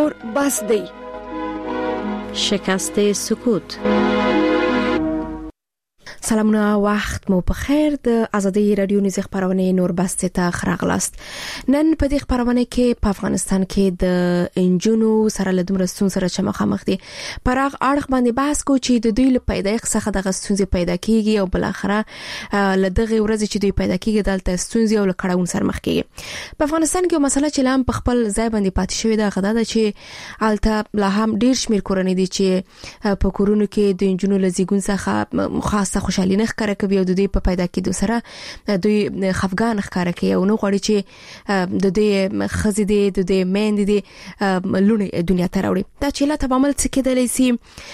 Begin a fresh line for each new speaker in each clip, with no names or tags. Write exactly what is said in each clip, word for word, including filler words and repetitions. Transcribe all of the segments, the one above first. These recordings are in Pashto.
نور بس دی.
شکست سکوت.
سلامونه، وخت مو په خیر. د آزادۍ رادیو نیز خبرونه نور بس ته خراغلاست. نن په دې خبرونه کې په افغانستان کې د انجونو سره له دومره ستونزو سره چې مخامخ دي پراغ اړخ باندې بحث کو چې د دوی له پیدایښت څخه د ستونزې پیدا کیږي او بل اخره له دغه ورځې چې دوی پیدا کیږي دلته ستونزې او کړهون سره مخ کیږي. په افغانستان کې یو مسله چې لام په خپل ځای باندې پاتې شوې ده غدا ده چې الته لا هم ډیر شمیر کورنۍ دي چې په کورونو کې د انجونو لزیګون څخه خاصه خوشالي نه ښکاره کوي او د دې په پیدا کېدو سره دوی خفګان ښکاره کوي او نو غواړي چې د دې خزې دې د دې مېندې دې لونې دنیا ته راوړي. دا چې لا تبامل څه کېدلی سي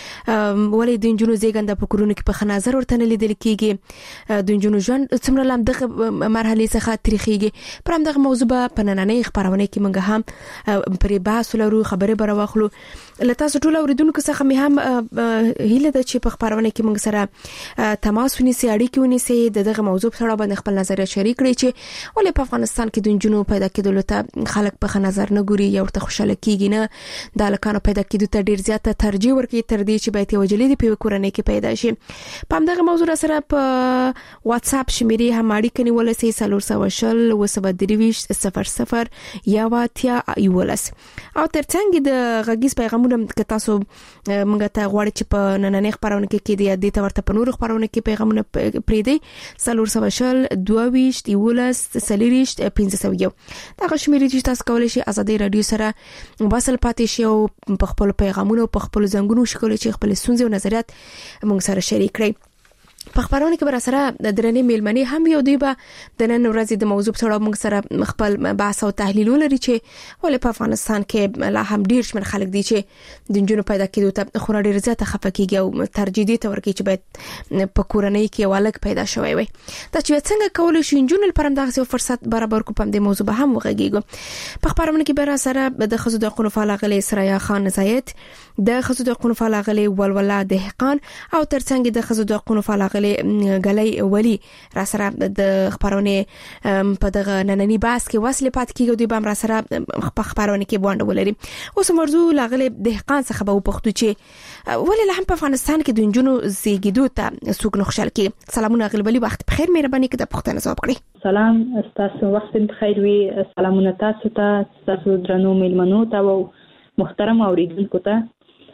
ولې د انجونو زیږنده په کورونو کې په ښه نظر ورته نه لیدل کېږي، د انجونو ژوند څومره لام دغه مرحلې څخه تاریخيږي. پر همدغه موضوع په نننۍ خبرونه کې موږ هم پرې بحث لرو، خبرې به راوخلو. له تاسو ټول اوریدونکو څخه مې هم هیله ده چې په خبرونه کې موږ سره تماس ونیسي، اړیکې ونیسي، دغه موضوع په اړه باندې خپل نظر شریک کړئ چې ولې په افغانستان کې د انجونو پیدا کېدل ته خلک په ښه نظر نه ګوري یا ورته خوشاله کیږي نه، د الکانو پیدا کېدو ته ډیر زیاته ترجیح ورکوي تر دې چې باید یو جلید په کورنۍ کې پیدا شي. په همدغه موضوع سره په واتس اپ شمیرې هم اړیکې نیول سي صفر صفر شل و صفر درویش صفر صفر یا واتیا یولس او ترڅنګ د غږیز پیغامونه که تاسو موږ ته غواړئ چې په نننۍ خبرونه کې کې د دې ته ورته په نور خبرونه کې پیغامونه پریدي صفر صفر شل دوه یولس سلیریشت پنځه سوه یو. دا شمیرې چې تاسو کولای شئ آزادۍ رادیو سره وصل پاتې شئ او په خپل پیغامونو په خپل زنګونو شکل چې خپل ستونزې او نظریات موږ سره شریک کړئ. په خبرونه کې بر سره د درنې میلمنې هم یو دی به د نن ورځې د موضوع په اړه موږ سره خپل بحث او تحلیل لري چې ولې په افغانستان کې لا هم ډیر شمېر خلک دي چې د انجونو پیدا کېدو ته خورا ډیر زیاته خفه کیږي او ترجیح دي ته ورکوي چې باید په کورنۍ کې والک پیدا شوی وي. دا چې څنګه کولای شي انجونو لپاره دغه یو فرصت برابر کو په دې موضوع به هم وغږیږو. په خبرونه کې بر سره د خزو د قانون فعال غلي سرايا خان زاید، د خزو د قانون فعال غلي ولولا دهقان او ترڅنګ د خزو د قانون فعال غلي ولی را سره د خبرونه په دغه نننی باس کې وصله پات کیږي د بام را سره په خبرونه کې باندې ولري. اوس موضوع لاغله دهقان څخه به پښتو چې ولې له هم په افغانستان کې د انجونو زیږیدو ته سوق نه خوشاله کی. سلامونه غلبلی وخت بخیر، مهرباني کې د پښتنه جواب کړئ.
سلام، تاسو وخت بخیر وي. سلامونه تاسو ته، تاسو درنو میلمنو ته او محترم اوریدونکو ته.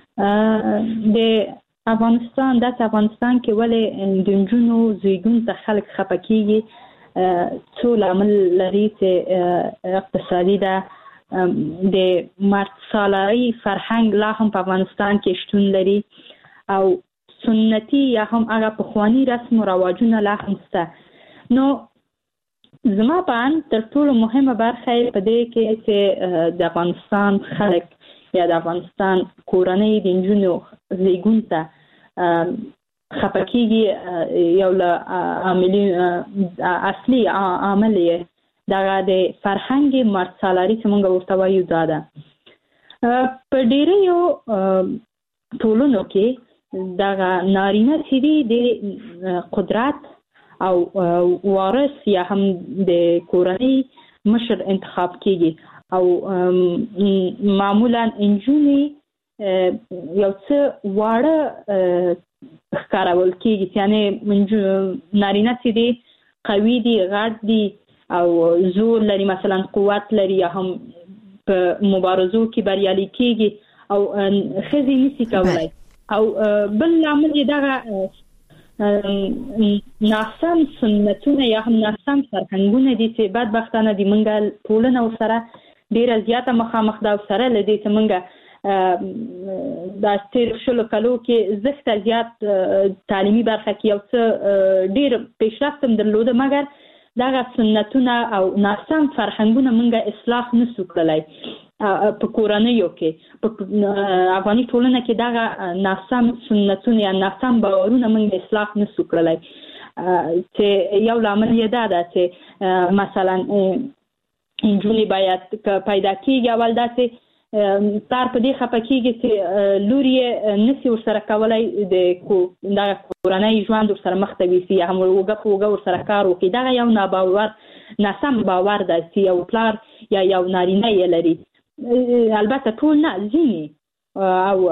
د افغانستان د افغانستان کې ولې د انجونو زیږون ته خلک خپه کیږي، څو لامل لري چې اقتصادي ده، د مرد سالاري فرهنګ لا هم په افغانستان کې شتون لري او سنتي یا هم هغه پخوانی رسم او رواجونه لا هم شته. نو زما په اند تر ټولو مهمه برخه په دې کې چې د افغانستان خلک یا د افغانستان کورنۍ د انجونو زیږون ته خپه کیږي، یو له عاملین اصلي عامل یې دغه د فرهنګ مرد سالاري چې موږ ورته وایو دا ده. په ډیریو ټولنو کې دغه نارینه چې دي د قدرت او وارث یا هم د کورنۍ مشر انتخاب کیږي او معمولا انجونې یو څه واړه ښکارول کېږي، یعنی نارینه چې دي قوي دي، غټ دي او زور لري، مثلا قوت لري یا هم په مبارزو کې بریالي کېږي او ښځې نشي کولی. او بل لامل یې دغه ناسم سنتونه یا هم ناسم فرهنګونه دي چې بدبختانه دي موږ ټولنه ورسره ډېره زیاته مخامخ ده او سره له دې چې موږ د تیر شلو کلو کې زښته زیات تعلیمي برخه کې یو څه ډېر پیشرفت هم درلوده، مګر دغه سنتونه او ناسم فرهنګونه موږ اصلاح نسو کړلی. په کورنیو کې په افغاني ټولنه کې دغه ناسم سنتونه یا ناسم باورونه موږ اصلاح نسو کړلی چې یو لامل یې دا ده چې مثلا انجونې باید پیدا کېږي اول داسې تار په دې خپه کېږي چې لور یې نسي ورسره کولی د دغه کورنۍ ژوند ورسره مخ ته ویسي یا هم اوږه په اوږه ورسره کار وکړي. دغه یو ناباور ناسم باور ده چې یو پلار یا یو نارینه یې لري البته ټول نه ځینې او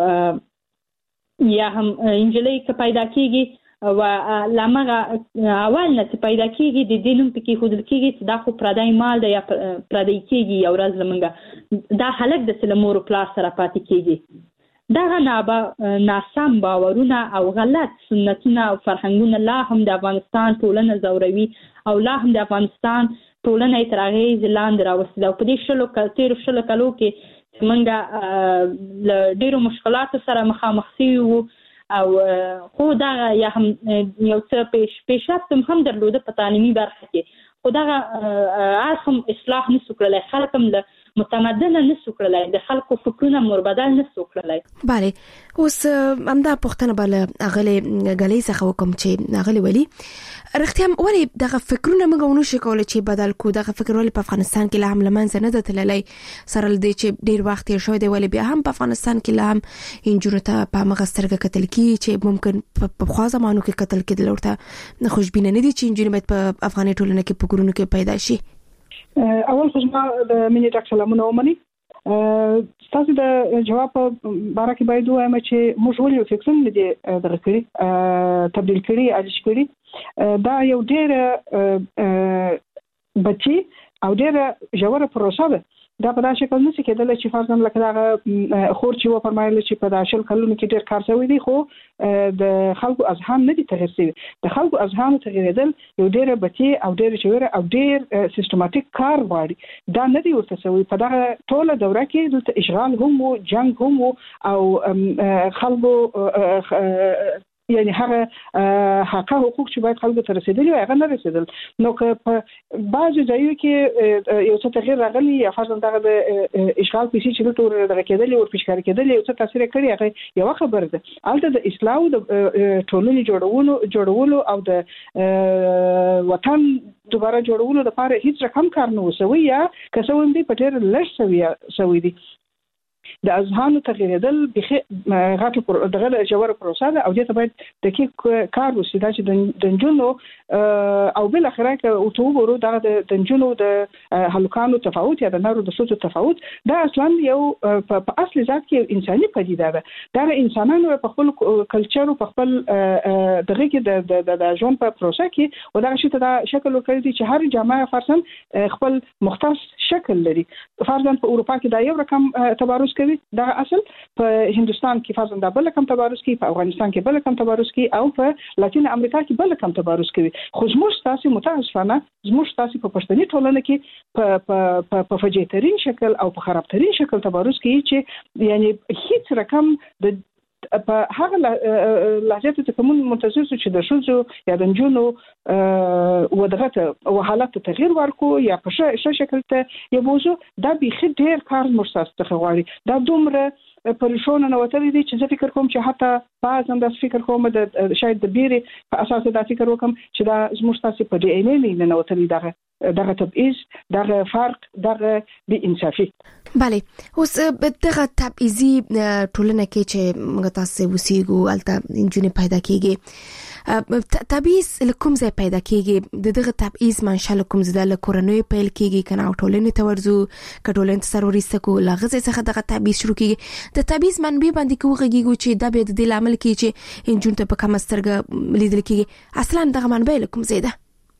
یا هم انجلۍ که پیدا کېږي و لامغه اول نه چې پیدا کېږي د دې نوم پکې ښودل کېږي چې دا خو پردی مال دی یا پردی کېږي یو ورځ لمونږه دا هلک د چې له مور و پلار سره پاتې کېږي دغه نابه ناسم باورونه او غلط سنتونه او فرهنګونه لا هم د افغانستان ټولنه ځوروي او لا هم د افغانستان ټولنه یې تر اغېز لاندې راوستې ده او په دې شلو تېرو شلو کلو کې چې موږ له ډېرو مشکلاتو سره مخامخ شوي وو او خو دا یا هم یو څه پیش پیشرفت هم درلوده په تعلیمي برخه کې خو دغه اړخ هم اصلاح نسو کړلی خلک هم له متمدنه نسو کړلی د خلکو فکرونه مربدل نسو کړلی.
بله اوس همدا پوښتنه به له اغلې ګلۍ څخه وکړم چې اغلې ولي رښتیا هم ولې دغه فکرونه موږ ونشو کولی چې بدل کړو دغه فکر ولې په افغانستان کې لا هم له منځه نه ده تللی سره له دې چې ډېر وخت تېر شوی دی ولې بیا هم په افغانستان کې لا هم نجونو ته په همغه سترګه کتل کېږي چې ممکن په پخوا زمانو کې کتل کېدل ورته خوشبینه نه دي چې نجونې باید په افغاني ټولنه کې په کورونو کې پیدا شي.
اول خو زما د مینې ډاکټر سلامونه ومني ستاسو د جواب په باره کې باید ووایم چې موږ ولې فکرونه دي دغه کړي تبدیل کړي عاجز کړي دا یو ډېر بچي او ډېر ژوره پروسه ده دا په داسې شکل نشي کېدلی چې فرضاً لکه دغه خور چې وفرمایل چې په داشل کلونو کې ډېر کار شوی دی خو د خلکو اذهان نه دي تغیر شوي د خلکو اذهان تغیرېدل یو ډېر بچي او ډېر ژوره او ډېر سیستماتیک کار غواړي دا نه دی ورته شوی په دغه ټوله دوره کې دلته اشغال هم وو جنګ هم وو او خلکو یعنی هغه حق حقوق چې باید خلکو ته رسیدلي وي هغه نه رسیدل نو که په بعضې ځایو کې یو څه تغیر راغلی یا فرضاً دغه د اشغال پیسې چې دلته ور دغه کېدلې ور پیشکاري کېدلې یو څه تاثیر یې کړی هغه یوه خبره ده هلته د اصلاح او د ټولنې جوړولو جوړولو او د وطن دوباره جوړولو لپاره هیڅ رقم کار نه و شوی یا که څه هم دی په ډېر لږ شوی دی د اذهانو تغیرېدل بخي غټه دغه ژوره پروسه ده او دې ته باید دقیق کار وشي دا چې د نجونو او بل اخره کې او ته وګورو دغه د نجونو د هلکانو تفاوت یا د نارو د ښځو تفاوت دا اصلا یو په اصل ذات کې انساني پدیده ده دا انسانانو په خپل کلچر او په خپل دغه کې د د ژوند په پروسه کې او دا شی ته دا شکل ورکړي چې هر جامعه فرضاً خپل مختص شکل لري فرضاً په اروپا کې دا یو رقم تبارز کوي دا اصل په هندستان کې فرضاً دا بل کم تبارز کوي په افغانستان کې بل کم تبارز کوي او په لاتین امریکا کې بل کم تبارز کوي خو زموږ تاسو متاسفانه زموږ تاسو په پښتني ټولنه کې په په په فجیترین شکل او په خرابترین شکل تبارز کوي چې یعنی هیڅ رقم د په هغه لهجه ته کوم منتظر چې د شوزو یا د نجونو ودغه او حالت تغییر ورکو یا په ش شکل ته یو موضوع دا بيخي ډیر کار مرساس ته غواړي دا دومره پرېښونه نه وتلی دي چې زه فکر کوم چې حتی بعض هم داسې فکر کوم د شاید د بیرې په اساس دا فکر وکم چې دا زموږ تاسې په ډي ان اې نه وتلی دغه دغه تبعیض دغه فرق دغه بې انصافي.
بله اوس دغه تبعیضي ټولنه کې چې موږ تاسو وسیګو الته انجونې پیدا کیږي تبعیض لکوم ځای پیدا کیږي د دغه تبعیض منشأ لکوم ځای له کورنۍ پیل کیږي کنه ټولنې ته ورځو کټولنې سره ورسته کو لغزه څخه دغه تبعیض شروع کیږي د تبعیض منبع باندې کوغږیږي چې د به د عمل کې چې انجون ته په کومه سترګه لیدل کیږي اصلا دغه منبع لکوم ځای ده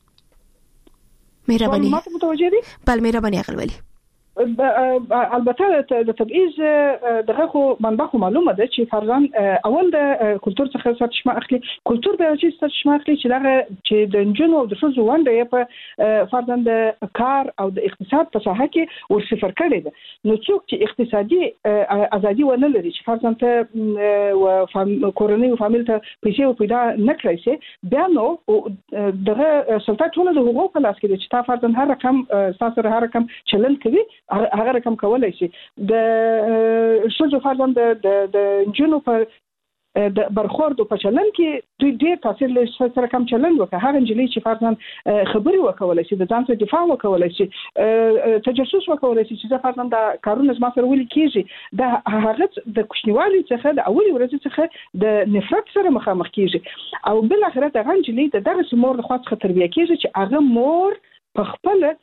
مهرباني بل مهرباني اغلولي
البته د تبعیض دغه خو منبع خو معلومه ده چې فرضاً اول د کلچر څخه سرچشمه اخلي کلچر د چې سرچشمه اخلي چې دغه چې د نجونو او د ښځو ونډه په فرضاً د کار او د اقتصاد په ساحه کې ورصفر کړي ده نو څوک چې اقتصادي ازادي ونه لري چې فرضاً ته کورنۍ او فامیل ته پیسې پیدا نه کړی شي بیا نو دغه سلطنت ټول د حقوقو په لاس کې دي چې تا فرضاً هر رقم تاسو هر رقم چلن کوي هغه رقم کولای شي د ښځو فرضاً د د نجونو په د برخورد په چلن کې دوی ډېر تاثیر لري سره کم چلن وکړي هغه انجلۍ چې فرضاً خبري وکولای شي د ځان ته دفاع وکولای شي تجسس وکولای شي چې فرضاً دا کارونه زما سره ولي کیږي د هغه د کوچنیوالي څخه د اولي ورځې څخه د نفرت سره مخامخ کیږي او بل اخر ته انجلۍ د دغه سمور له خوا څخه تربیه کیږي چې هغه مور په خپل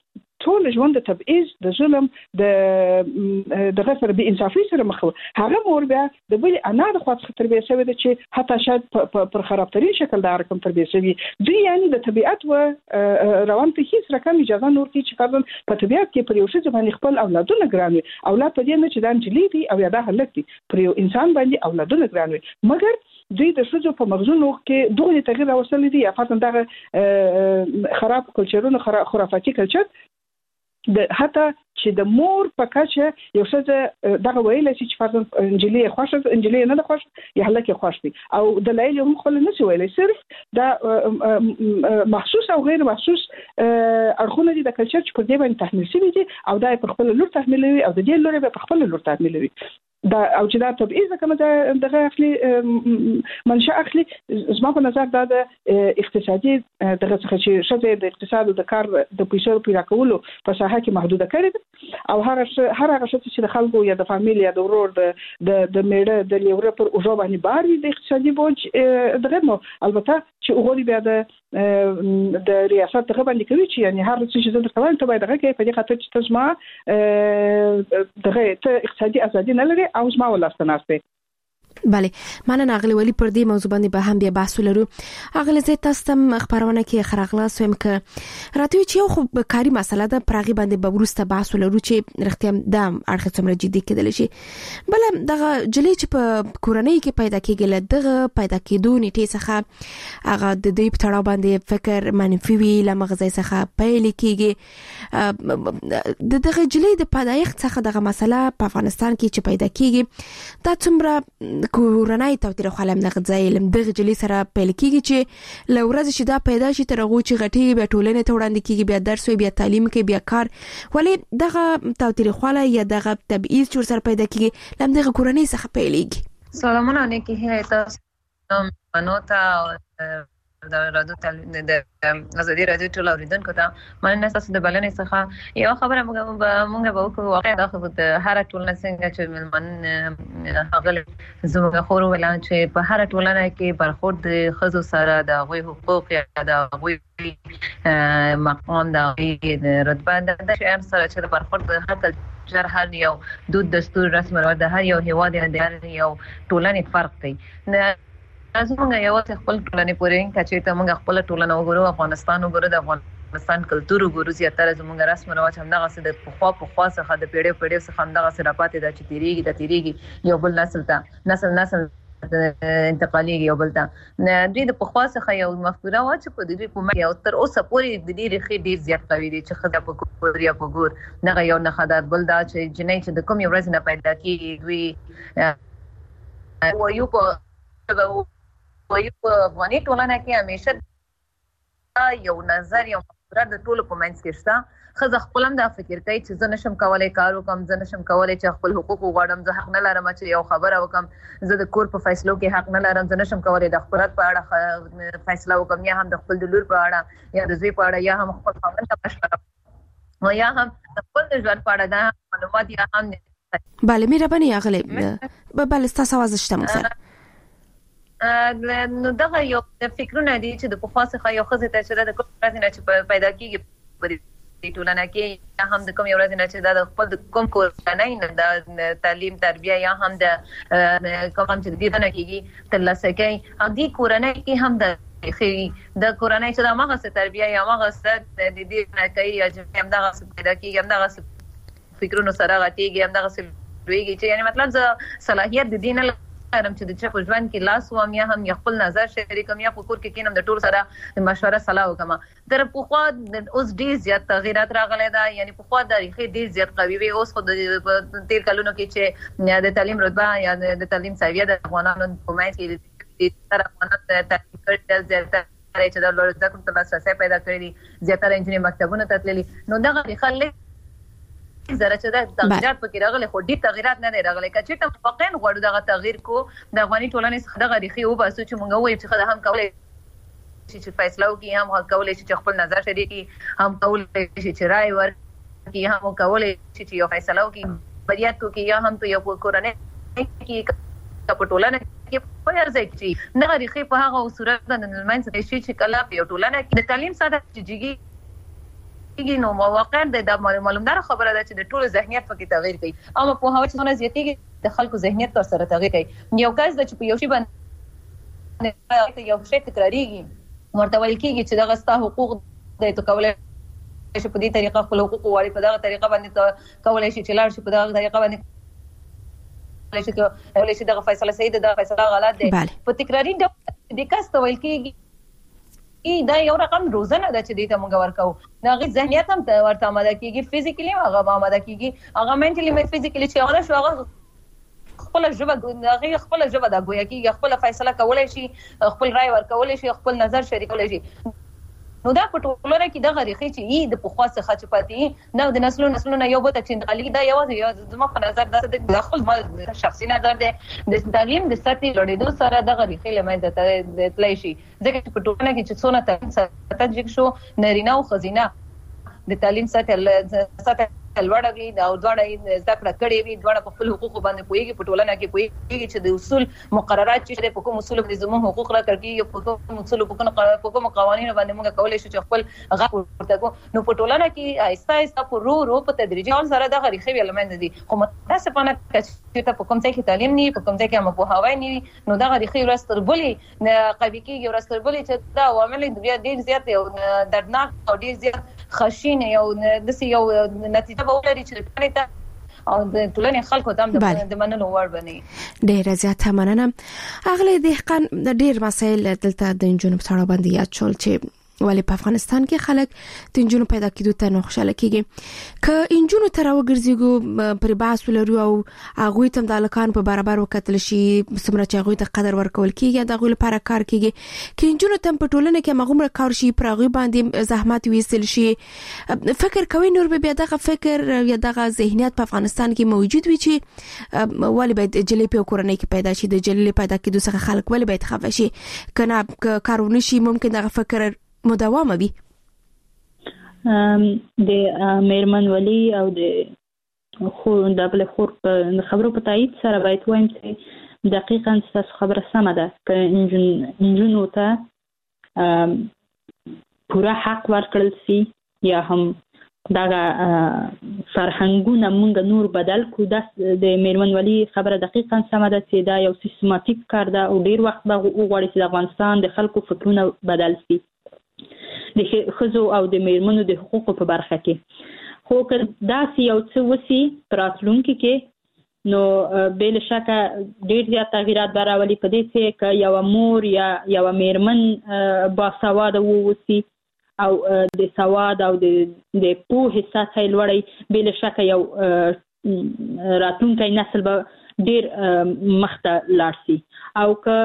ټول ژوند د تبعیض د ظلم د دغه سره به انصافي سره مخ هغه مور بیا د بل انا د خاص تربیه شوی د چې حتی شاید پر خرابترین شکل دا رقم تربیه شوی دوی یعنی د طبيعت و روان ته هیڅ رقم اجازه نور کی چې فرضاً په طبيعت کې پر یو شی باندې خپل اولادونه ګران وي اولاد په دې نه چې دا انجلي دي او یا دا هلک دي پر یو انسان باندې اولادونه ګران وي مګر دوی د شوجو په مغزونو کې دغه تغییر راوستل دي یا فرضاً دغه خراب کلچرونو خرافاتي کلچر د حتی چې د مور په کچه یو څه دغه ویل چې فرضاً انجلي خوښه انجلي نه د خوښ یا هلکه خوښ دي او د لایل هم خپل نه سی ویل صرف دا محسوس او غیر محسوس اړخونه دي د کلچر چې په دې باندې تحمیل شوی دي او دا په خپل لور تحمیلوي او د دې لور په خپل لور تحمیلوي دا او چې دا تبعیض کوم دغه اخلي منشأ اخلي زما په نظر دا د اقتصادي دغه څخه چې شته د اقتصاد او د کار د پیسو پیدا کولو په ساحه کې محدوده کړي او هر هر هغه څه چې د خلکو یا د فامیل یا د ورور د د میړه د لیوره پر اوجو باندې بار د اقتصادي بوج دغه نو البته چې وګوري بیا د د ریاست دغه باندې کوي چې یعنی هر څه چې د کوي ته باید دغه کې په دې خاطر چې تاسو دغه ته اقتصادي ازادي نه لري او زما ولستناسته
بله مننه اغلی ولی پر دې موضوع باندې به هم بیا بحث ولرو اغلی زه تاسو ته خبرونه کې خراغلاس ويم ک راته چې یو خو کاری مسله ده پرغي باندې به ورسته بحث ولرو چې رښتیا د اړخ څومره جدي کېدل شي بل دغه جلی چې په کورنۍ کې پیدا کېږي دغه پیدا کېدو نیټه څخه هغه د دې په تړاو باندې فکر منفي وی لمغزي څخه پیل کېږي د دغه جلی د پیدایښت څخه دغه مسله په افغانستان کې چې پیدا کېږي دا څومره کورنۍ توتیر خلم نه غځای لم دغه جلی سره پیل کیږي چې لورز چې دا پیدا شي تر غو چې غټي بیا ټولنه ته وړاندې کیږي بیا درس وي بیا تعلیم کې بیا کار ولی دغه توتیر خله یا دغه تبعیض چې سره پیدا کیږي لم دغه کورنۍ څخه پیلېږي
سلامونه نه کیه تاسو منوتا د رادیو د ازادي رادیو ټول اوریدونکو ته مننه تاسو د بلنې څخه یو خبره موږ موږ به وکړو واقعا د هر ټولنه څنګه چې ملمن هغه زموږ خور ولان چې په هر ټولنه کې برخورد خزو سره د غوي حقوق یا د غوي مقام د رتبه د شهر سره چې برخورد هر جر هر یو دود دستور رسم رواج د هر یو هیواد د هر یو ټولنې فرق کوي زمونږ یو څه خپل ټولنې پورې کچې ته موږ خپل ټولنه وګورو افغانستان وګورو د افغانستان کلتور وګورو زیاتره زمونږ رسم رواج هم دغه څه د پخوا پخوا څخه د پیړې پیړې څخه هم دغه څه راپاتې د چې تیریږي د تیریږي یو بل نسل ته نسل نسل انتقالي یو بل ته دوی د پخوا څخه یو مفکوره و چې په دې په یو تر اوسه پورې د دې رخي ډیر زیات قوي دي چې خدای په کوریا په ګور دغه یو نه خدای بل دا چې جنې چې د کوم یو ورځ نه پیدا کیږي دوی او یو په وایي په افغاني ټولنه کې همیشه یو نظر یو مفکوره د ټولو په منځ کې شته خزه خپل هم دا فکر کوي چې زه نشم کولای کار وکم زه نشم کولای چې خپل حقوق وغواړم زه حق نه لرم چې یو خبره وکم زه د کور په فیصلو کې حق نه لرم زه نشم کولای د خپل په اړه فیصله وکم یا هم د خپل د لور په اړه یا د زوی په اړه یا هم خپل خاوند ته مشوره او یا هم د خپل د ژوند په اړه دا معلومات یا هم
بله مهرباني اغلی بله تاسو आवाज شته مو سره
نو دغه یو فکرونه دي چې د پخوا څخه یو خزه ته چې د کوم ورځ نه چې پیدا کیږي په ټولنه کې هم د کوم یو ورځ نه چې د خپل کوم کورنۍ نه د تعلیم تربیه یا هم د کوم چې د دې نه کیږي ترلاسه کوي او د کورنۍ کې هم د خي د کورنۍ چې د مغه تربیه یا مغه د دې نه کوي یا چې هم دغه پیدا کیږي هم دغه فکرونو سره غټيږي هم دغه دویږي چې یعنی مطلب ز صلاحیت د دین هم چې د چا په ژوند کې لاس و یا هم خپل نظر شریکم یا په کور کې کینم د ټول سره مشوره صلاح وکم در په خوا اوس ډیر زیات تغیرات راغلي دا یعنی په خوا د ریخي ډیر زیات قوي وي اوس خو د تیر کلونو کې چې د تعلیم رتبه یا د تعلیم سویه د افغانانو په منځ کې د تر افغانانو د تعلیم کړه زیاتره چې د لوړ زده کړو ته لاسرسي پیدا کړی دي زیاتره انجینری مکتبونو ته تللي نو دغه خلک زره چې د تغیرات پکې راغلي خو ډېر تغیرات نه راغلي کچې ته فقین غوړو دغه تغییر کو د افغاني ټولنې څخه دغه ریخي او باسو چې مونږ وایو چې خدای هم کولای چې فیصله وکړي هم کولای چې خپل نظر شریکي هم کولای چې رائے ورکړي هم کولای چې یو فیصله وکړي بریات کوي یا هم په یو کورنۍ کې په ټولنه کې په هر ځای کې نه ریخي په هغه صورت د نلمنځ شي چې کله په ټولنه کې د تعلیم ساده چېږي کیږي نو واقعا د معلومدار خبره ده چې د ټولو ذهنیت پکې تغیر کوي. اما په هوا چې څونه زیاتېږي د خلکو ذهنیت تر سره تغیر کوي. یو کس د چې په یو شی باندې یو شی تکراریږي ورته ویل کیږي چې دغه ستا حقوق د تو کولای شي په دې طریقه خپل حقوق وړي په دغه طریقه باندې کولای شي چې لاړ شي په دغه طریقه باندې کولای شي کولای شي دغه فیصله صحیح ده دغه فیصله غلط ده. په تکراری د کس ته ویل کیږي دا یو رقم روزنه ده چې دې ته موږ ورکو. دغه ذهنیت هم ورته آماده کیږي، فزیکلی هغه آماده کیږي، هغه منټلی مې فزیکلی چې هغه شو هغه خپل ژبه هغه خپل ژبه د ګویا کیږي، خپل فیصله کولای شي، خپل رائے ورکولای شي، خپل نظر شریکولای شي. نو دا په ټولنه کې د غریخي چې ای د پخوا څخه چې پاتې نو د نسلونو نسلونو یو بوت چې غلي دا یو یو زما په نظر دا د خپل شخصي نظر دی د تعلیم د سطحي لوړېدو سره د غریخي لمنځه تللی شي. ځکه چې په ټولنه کې چې څونه تدریج شو نارینه او ښځینه د تعلیم سطح سطح لوړه وي دا دواړه زده کړه کړې وي، دواړه په خپل حقوق باندې پوهیږي، په ټولنه کې پوهیږي چې د اصول مقررات چې په کوم اصول باندې زموږ حقوق راکړي په کوم اصول په کوم قوانینو باندې موږ کولای شو چې خپل غږ ورته کو. نو په ټولنه کې آهسته آهسته په رو رو په تدریجي ډول سره د غریخي علمند دي. خو متاسفانه چې په کوم ځای کې تعلیم نه په کوم ځای کې هم په هواي نه نو د غریخي ورستربلي قوي کېږي ورستربلي چې دا عوامل ډېر زیات او دردناک او ډېر زیات خشین یو د یو نتیجه به ولري چې ټولنه او د ټولنې خلکو ته د منلو وړ بني.
ډېر زیات مننه. اغله دهقان د ډېر مسایل دلته د جنوب سره باندې یاد شول چې ولی په افغانستان کې خلک د انجونو پیدا کېدو ته نه خوشاله کېږي. که انجونو تر وګرځيګو پر باس ولرو او هغه تم د الکان په برابر وکتل شي سمره چې هغه ته قدر ورکول کېږي د هغه لپاره کار کېږي. که انجونو تم په ټولنه کې مغمره کار شي پر هغه باندې زحمت ویستل شي. فکر کوي نور به دغه فکر یا دغه ذهنیت په افغانستان کې موجود وي چې ولی باید جلې په کورنۍ کې پیدا شي د جلې پیدا کېدو څخه خلک ولی باید خفه شي کنه کارونه شي ممکن دغه فکر مداومه وي.
د میرمن ولی او د خو د بل خور په خبرو په تایید سره باید وایم چې دقیقاً تاسو خبره سمه ده که انجونو ته پوره حق ورکړل شي یا هم دغه فرهنګونه مونږ نور بدل کو. د میرمن ولی خبره دقیقاً سمه ده چې دا یو سیستماتیک کار ده او ډیر وخت به وغواړي چې د افغانستان د خلکو فکرونه بدل شي د ښځو او د میرمنو د حقوقو په برخه کې. خو که داسې یو څه وسي په راتلونکي کې نو بل شکه ډیر زیات تغیرات به راولي په دې چې که یو مور یا یو میرمن باسواده ووسي او د سواد او د د پوهې سطح لوړی بل شکه یو راتلونکی نسل به ډیر مخته لاړ شي. او که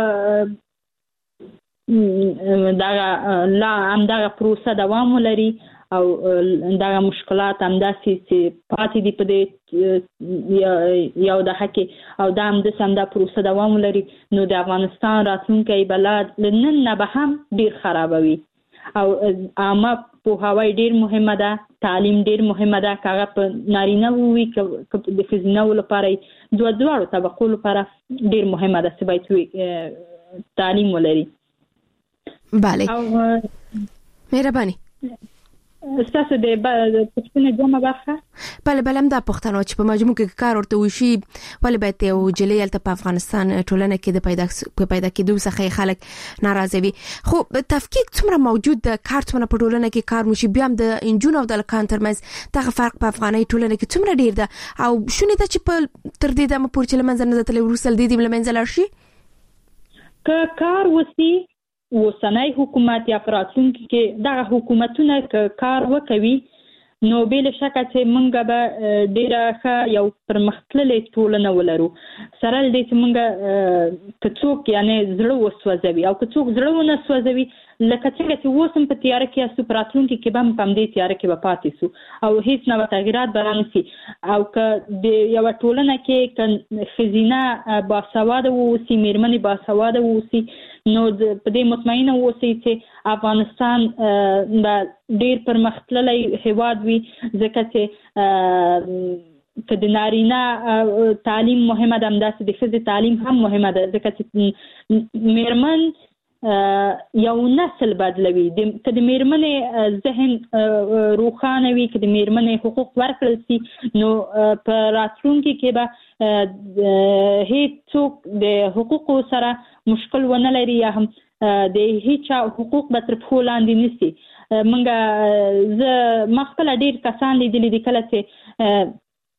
دا لا هم دا پروسه دوام ولري او دا مشکلات هم داسې چې پاتې دي په دې یو د حق او دا هم د سم دا پروسه دوام ولري نو د افغانستان راتلونکی بلد نن نه به هم ډیر خرابوي. او عامه پوهاوی ډیر مهمه ده، تعلیم ډیر مهمه ده، کاغه په نارینه وي که د ښځینه لپاره دوه دواړو طبقو لپاره ډیر مهمه ده چې باید تعلیم ولري.
بله مهرباني
استاسو د پښتنې جمع برخه
بله بله هم دا پښتنو چې په مجموع کې کار ورته وشي ولی باید یو جلیل ته په افغانستان ټولنه کې د پیدا پیدا کېدو څخه خلک ناراضه وي. خو تفکیک څومره موجود د کار څومره په ټولنه کې کار موشي بیا هم د انجونو او د لکان ترمنځ دغه فرق په افغاني ټولنه کې څومره ډیر ده او شونې ده چې په تر دې دمه پورې چې لمنځه نه ځتلې وروسته دې دې لمنځه لاړ شي.
که کار وسی اوسنۍ حکومت یا راتلونکي کې دغه حکومتونه کار وکوي نو بل شکه چې موږ به ډیره ښه یو پرمختللې ټولنه ولرو. سره دې چې موږ که څوک یعنی زړه وسوځوي او که څوک زړه ونه سوځوي لکه څنګه چې اوس هم په تیاره کې یاستو په راتلونکي کې به هم په همدې تیاره کې به پاتې شو او هیڅ نوع تغیرات به رانشي. او که د یوه ټولنه کې که ښځینه باسواده واوسي میرمنې باسواده واوسي نو په دې مطمئنه واوسئ چې افغانستان به ډیر پرمختللی هیواد وي ځکه چې که د نارینه تعلیم مهمه ده همداسې د ښځې تعلیم هم مهمه ده ځکه چې میرمن یو نسل بدلوي. که د میرمنې ذهن روښانه وي، که د میرمنې حقوق ورکړل شي، نو په راتلونکي کې به هیڅوک د حقوقو سره مشکل ونه لري یا هم د هیچا حقوق به تر پښو لاندې نشي. منګه زه ما خپله ډېر کسان لیدلي دي کله چې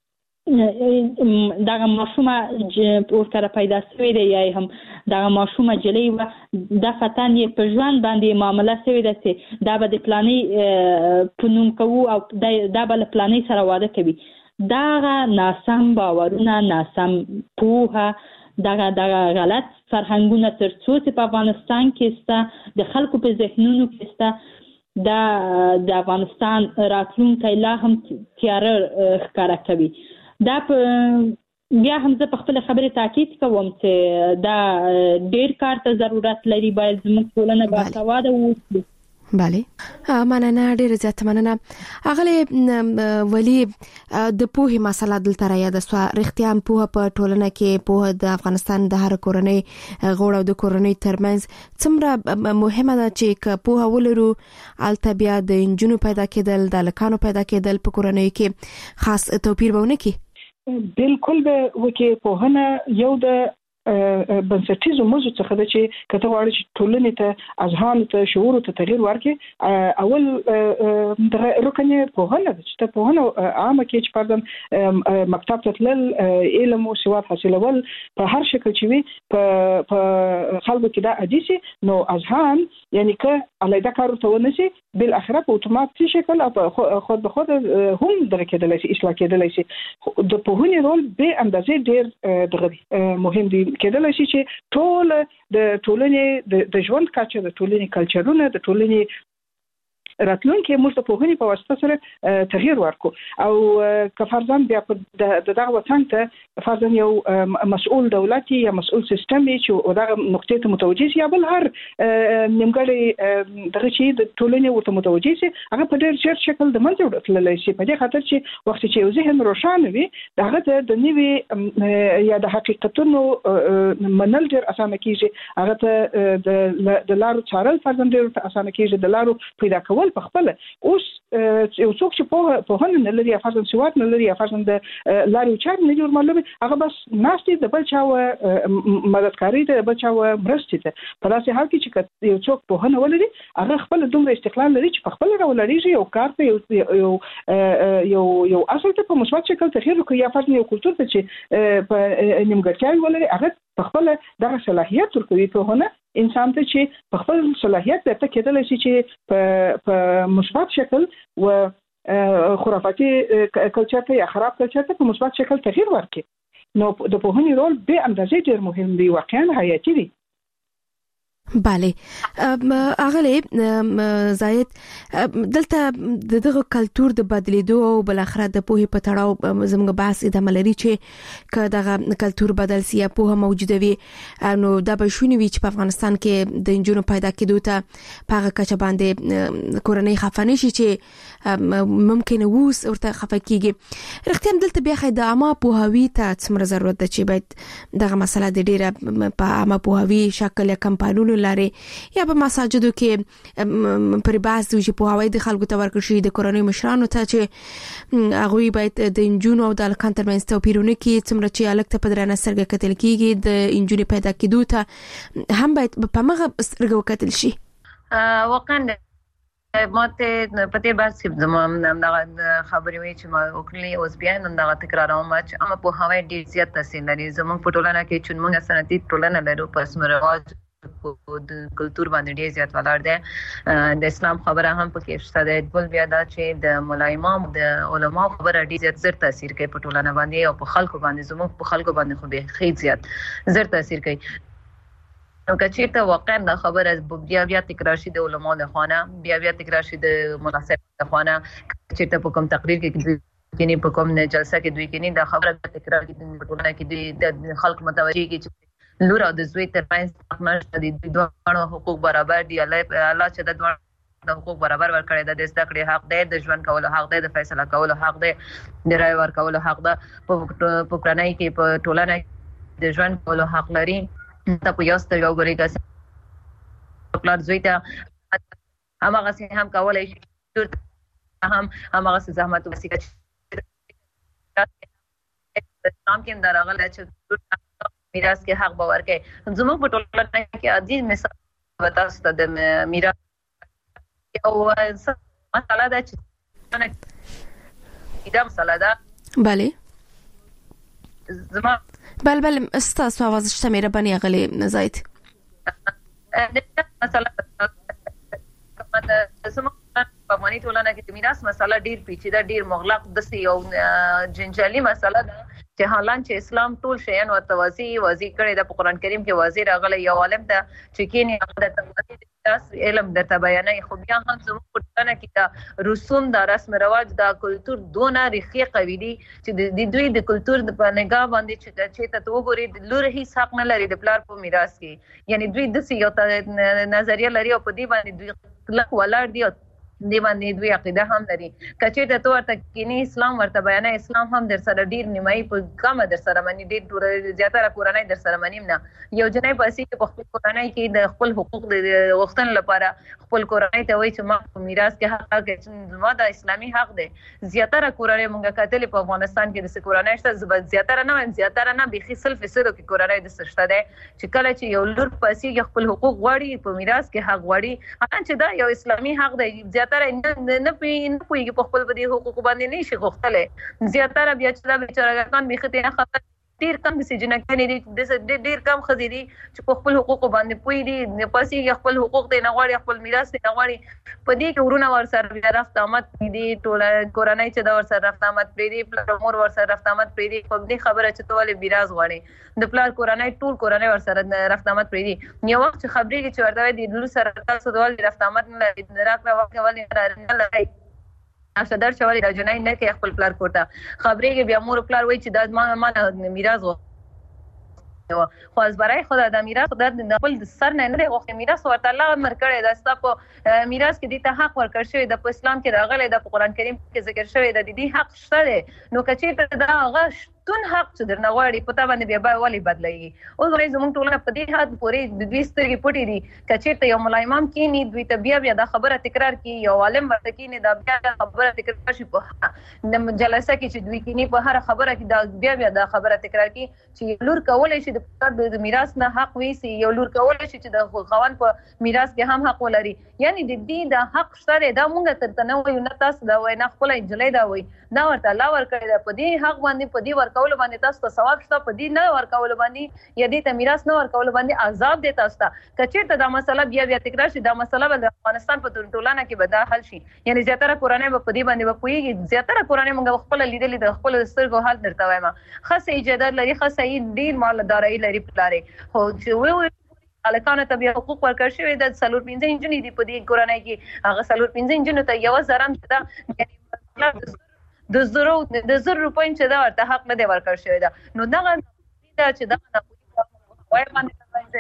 دغه ماشومه ورسره پیدا شوې ده یا هم دغه ماشومه جلۍ وه، دفعتاً یې په ژوند باندې معامله شوې ده چې دا به د پلانۍ په نوم کوو او دا به له پلانۍ سره واده کوي. دغه ناسم باورونه، ناسم پوهه، دغه دغه غلط فرهنګونه تر څو چې په افغانستان کې شته، د خلکو په ذهنونو کې شته، دا د افغانستان راتلونکی لا هم تیاره ښکاره کوي. دا بیا هم زه په خپله خبرې تاکید کوم چې دا ډېر کار ته ضرورت لري. باید زموږ ټولنه باسواده واوسي.
بله، مننه، ډېره زیاته مننه. اغلې ولی د پوهې مسله دلته راياده سوه. رښتیا هم پوهه په ټولنه کې، پوهه د افغانستان د هر کورنۍ غوړ او د کورنۍ ترمنځ څومره مهمه ده چې که پوهه ولرو، هلته بیا د نجونو پیدا کېدل، د هلکانو پیدا کېدل په کورنیو کې خاص توپیر به ونه کړي.
بالکل به وکړي. پوهنه یو د بنسټیزو موضوع څخه ده چې کته غواړي چې ټولنې ته، اذهان ته، شعور ته تغییر ورکړي. اول د رکن پوهنه ده چې ته پوهنه عامه کې چې پردم مکتب ته تلل، علم او سواد حاصلول په هر شکل چې وي په خلکو کې دا عادي شي، نو اذهان یعنی که علیده کار ته ونشي، بل اخره په اتوماتیک شکل او خود به خود هم درکېدلی شي، اصلاح کېدلی شي. د پوهنې رول به اندازې ډېر دغه مهم دی. کېدلی شي چې ټول د ټولنې د ژوند کچه، د ټولنې کلچرونه، د ټولنې راتلونکي موږ د پوهنې په واسطه سره تغییر ورکو. او که فرضاً بیا د دغه وطن ته فرضاً یو مسؤل دولتي یا مسؤل سیستمي چې دغه نقطې ته متوجه شي، یا بل هر نیمګړی دغه چې د ټولنې ورته متوجه شي، هغه په ډېر ژر شکل د منځه تللی شي. په دې خاطر چې وخت چې یو ذهن روښانه وي، هغه ته د نوي یا د حقیقتونو منل ډېر اسانه کېږي. هغه ته د لارو څارل فرضاً ډېر اسانه کېږي، د لارو پیدا کول په خپل. اوس یو څوک چې په پوهنه نه لري، فرضاً سواد نه لري، فرضاً د لارې چارې نه جوړ معلومه، هغه بس ناستې د بل چا مددکاري ته، د بل چا مرستې ته. په داسې حال کې چې یو څوک پوهنه ولري، هغه خپل دومره استقلال لري چې په خپل راولړېږي، یو کار ته، یو یو یو اصل ته په مثبت شکل تغییر وکړي، یا فرضاً یو کلتور ته چې په نیمګړتیاوې ولري، هغه په خپل دغه صلاحیت ورکوي. پوهنه انسان ته چې په خپل صلاحیت درته کېدلی شي چې په په مثبت شکل و خرافاتي کلچر ته یا خراب کلچر ته په مثبت شکل تغییر ورکړي. نو د پوهنې رول به اندازې ډېر مهم دی، واقعا حیاتي دی.
بله، اغلی زاید دلته دغه کلتور د بدلیدو او بل اخره د پوهې په تړاو زموږ بحث ادامه لري چې که دغه کلتور بدل سي یا پوهه موجوده وي، نو دا به شونې وي چې په افغانستان کې د نجونو پیدا کېدو ته په هغه کچه باندې کورنۍ خفه نه شي چې ممکن اوس ورته خفه کېږي. رښتیا دلته بیا خو د عامه پوهاوي ته څومره ضرورت ده چې باید دغه مسله د ډېره په عامه پوهاوي شکل یا کمپاینونو لري یا په مساجدو کې پر باز چې په هواي د خلکو ته ورکړي شي، د کورنۍ مشرانو ته چې هغه باید د انجونو او د الکان ترمنځ توپیرونه کې څومره چې الک ته په درنه سترګه کتل کېږي، د انجونې پیدا کېدو ته هم باید په مغه سترګه وکتل شي.
واقعا ماته پته بس زموږ دغه خبرې وي چې ما وکړلې، اوس بیا نن دغه تکراروم چې اما په هواي ډیر زیات تاثیر لري زموږ په ټولنه کې، چې موږ سنتي ټولنه لرو، پس مرواز د کلتور باندې ډیر زیات ولاړ دی. د اسلام خبره هم پکې شته ده. بل بیا دا چې د مولا امام د علما خبره ډیر زیات زر تاثیر کوي په ټولنه باندې او په خلکو باندې، زموږ په خلکو باندې خو به خې زیات زر تاثیر کوي. نو که چیرته واقعا دا خبره بیا بیا تکرار شي د علما له خانه، بیا بیا تکرار شي د مناسب له خانه، چیرته په کوم تقریر کې کینی په کوم جلسه کې دوی کینی دا خبره تکرار کې په ټولنه کې د خلک متوجي کی چې لور او د زوی ترمنځ نشته، د دوه حقوق برابر دي. الله الله چې د دوه د حقوق برابر ورکړي، د زده کړې حق دی، د ژوند کولو حق دی، د فیصله کولو حق دی، د رای ورکولو حق ده. په کورنۍ کې په ټولنه کې د ژوند کولو حق لري. ته په یو سترګه وګورئ پلار زوی ته هغه څه هم کولای شي هم هغه څه زحمت وسیګه اسلام کې درغله چې میراث کې حق باور کوي زموږ په ټولنه کې عزیز مثال وتاست د میراث او مسله ده چې دا مسله ده
بله
زما
بله بله استاسو आवाज شته مې رباني غلي زاید
مسله زما په مانی ټولنه کې د میراث مسله ډیر پیچیده ډیر مغلق د یو جنجالي مسله ده چې حالان چې اسلام ټول شیان او توازی وازی کړي د قرآن کریم کې وازی راغلی یو عالم ته چې کینی د توازی د علم د تبیانې خو بیا هم زموږ په ټولنه کې د رسوم د رسم رواج د کلچر دونه ریخي قوي دي چې د دوی د کلچر په نگاه باندې چې چې ته وګوري د لور هیڅ حق نه لري د پلار په میراث کې یعنی دوی د یو نظریه لري او په دې باندې دوی کلک ولاړ دي دی باندې دوی عقیده هم لري کچې ته تو ورته کینی اسلام ورته بیان اسلام هم در سره ډیر نیمای په کم در سره منی ډیر زیاتره قرآنی در سره منیم نه یو جنې پاسې په خپل قرآنی کې د خپل حقوق د وختن لپاره خپل قرآنی ته وایي چې ما په میراث کې حق کې ما د اسلامي حق دی زیاتره قرآنی مونږه کتل په افغانستان کې د قرآنی شته زیاتره نه زیاتره نه به خصل فیصد کې قرآنی د سشته دی چې کله چې یو لور پاسې خپل حقوق غواړي په میراث کې حق غواړي ان چې دا یو اسلامي حق دی تر نه پی نه پویږي په خپل بدی حقوق باندې نشي غوښتلې زیاتره بیا چې دا بیچارهګان بيخته نه خبر ډیر کم د سجنه کې دي د ډیر کم خزيدي چې په خپل حقوق باندې پوي دي نه پاسي خپل حقوق ته نه غواړي خپل میراث نه غواړي په دې کې ورونه ور سره بیا رافت آمد دي ټوله کورنۍ چې دا ور سره رافت آمد پرې دي پلار مور ور سره رافت آمد پرې دي په دې خبره چې توله میراث غواړي د پلار کورنۍ ټول کورنۍ ور سره رافت آمد پرې دي یو وخت خبرې چې ورته دي د لور سره تاسو دوال رافت آمد نه راکړه واکه ولې نه لای اشدار شوالي د جنای نه کې خپل پلار کوته خبرې کې بیا مور پلار وایي چې دا ما ما میراث و خو از برای خدا د میراث د خپل سر نه نه وخت میراث ورته الله امر کړی دا ستاسو میراث کې د ته حق ورکړ شوی د اسلام کې راغلی د قرآن کریم کې ذکر شوی د دې حق شته نو کچې ته دا غش تون حق چې درنه غواړي پتا باندې بیا به ولي بدلایي او زموږ زموږ ټولنه په دې حد پورې د دوی سترګې پټې دي کچې ته یو ملای امام کینی دوی ته بیا بیا دا خبره تکرار کی یو عالم ورته کینی دا بیا خبره تکرار شي په د جلسه کې چې دوی کینی په هر خبره کې دا بیا بیا دا خبره تکرار کی چې لور کولای شي د میراث نه حق ویسي یو لور کولای شي چې د خوان په میراث کې هم حق ولري یعنی د دې د حق شته دا مونږ تر تنو یو نه تاسو دا وای نه خپل انجلې دا وای دا ورته الله ورکړي دا په دې حق باندې په دې ورکول باندې تاسو ته ثواب شته په دې نه ورکول باندې یا دې ته میراث نه ورکول باندې عذاب دی تاسو ته کچېرته دا مسله بیا بیا تکرار شي دا مسله د افغانستان په ټولنه کې به دا حل شي یعنی زیاتره قرآنی په دې باندې وپويږي زیاتره قرآنی موږ خپل لیدلې د خپل سترګو حال درته وایم خاصه ایجادات لري خاصه ډیر مالداري لري پلاره خو چې وې الکانه ته بیا حقوق ورکړ شوی د سلور پنځه انجنې دی په دې قرآنی کې هغه سلور پنځه انجنې ته یو زرم ده د زرو د زر روپۍ چې دا ورته حق نه دی ورکړ شوی دا نو دا چې دا وای باندې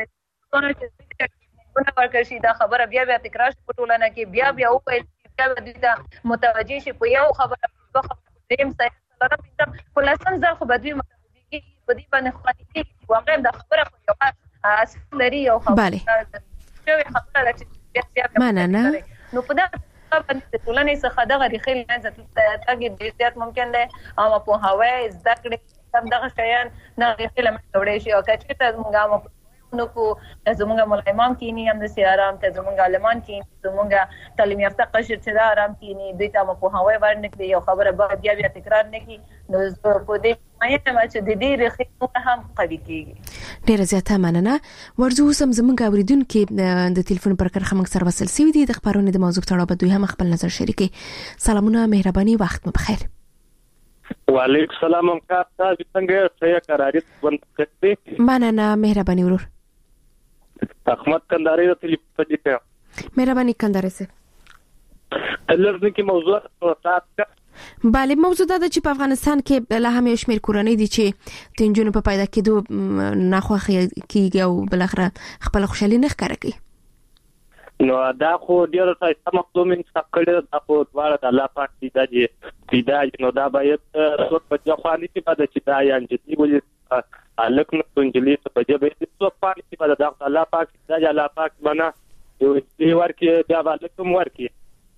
څنګه ورکړ شي دا خبره بیا بیا تکرار شي په ټولنه کې بیا بیا او په بیا د متوجي شي په یو خبره په دیم سره په لاسن ځل خو بدوي متوجي په دې باندې خو واقعا دا خبره خو یو اصل لري او خبره شوی خبره چې بیا بیا
مننه
نو په دا باندې ټولنې څخه دغه ریخل نه ځتاګي ډیر زیات ممکن ده او په هوا زده کړې هم دغه شیان نه ریخل مې جوړې شي او کچې ته موږ نو کو زمونږ ملایمان کینی هم د سیارام ته زمونږ عالمان کینی زمونږ تعلیم یافته قشر چې دا آرام کینی دوی ته په هوا ورنکړي یو خبره به بیا بیا تکرار نه کی نو په دې مې چې د دې ریخل هم قوي کیږي
ډیره زیاته مننه ورزو سم زمونږ اوریدونکو د ټلیفون پر کرخه موږ سره وصل سوي دي د خبرونې د موضوع په اړه دوی هم خپل نظر شریکي سلامونه مهرباني وخت مو بخیر
وعلیکم السلام کا تاسو څنګه څه قرارې بند کړې
مننه مهرباني ورور
احمد کنداري د ټلیفون په دې ته
مهرباني کنداري سه
لږ کې موضوع تاسو
بله موضوع دا چې په افغانستان کې له هم یو شمېر کورنۍ دي چې د نجونو په پیدا کېدو ناخوښه کېږي او بلخره خپل خوشحالي نه ښکاره کوي
نو دا خو ډیره ښایسته مخدوم انتخاب کړی دا خو دواړه د الله پاک پیدا دي پیدا نو دا باید څوک په ځخواني کې پد چې دا یا انجدي ولې الک نو انجلي په جبه څوک پاک چې پد دا الله پاک دا الله پاک بنا یو دې ورکې بیا به کوم ورکې.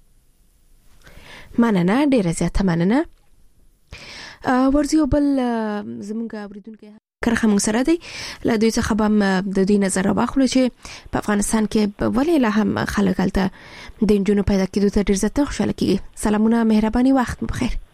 مننه ډیره زیاته مننه. ورځو بل زمونږ اوریدونکو کرخه موږ سره دی له دوی څخه به د دوی نظر واخلو چې په افغانستان کې ولې لا هم خلک هلته د نجونو پیدا کېدو ته ډېر زیات خوشاله کېږي. سلامونه، مهرباني، وخت مو بخیر.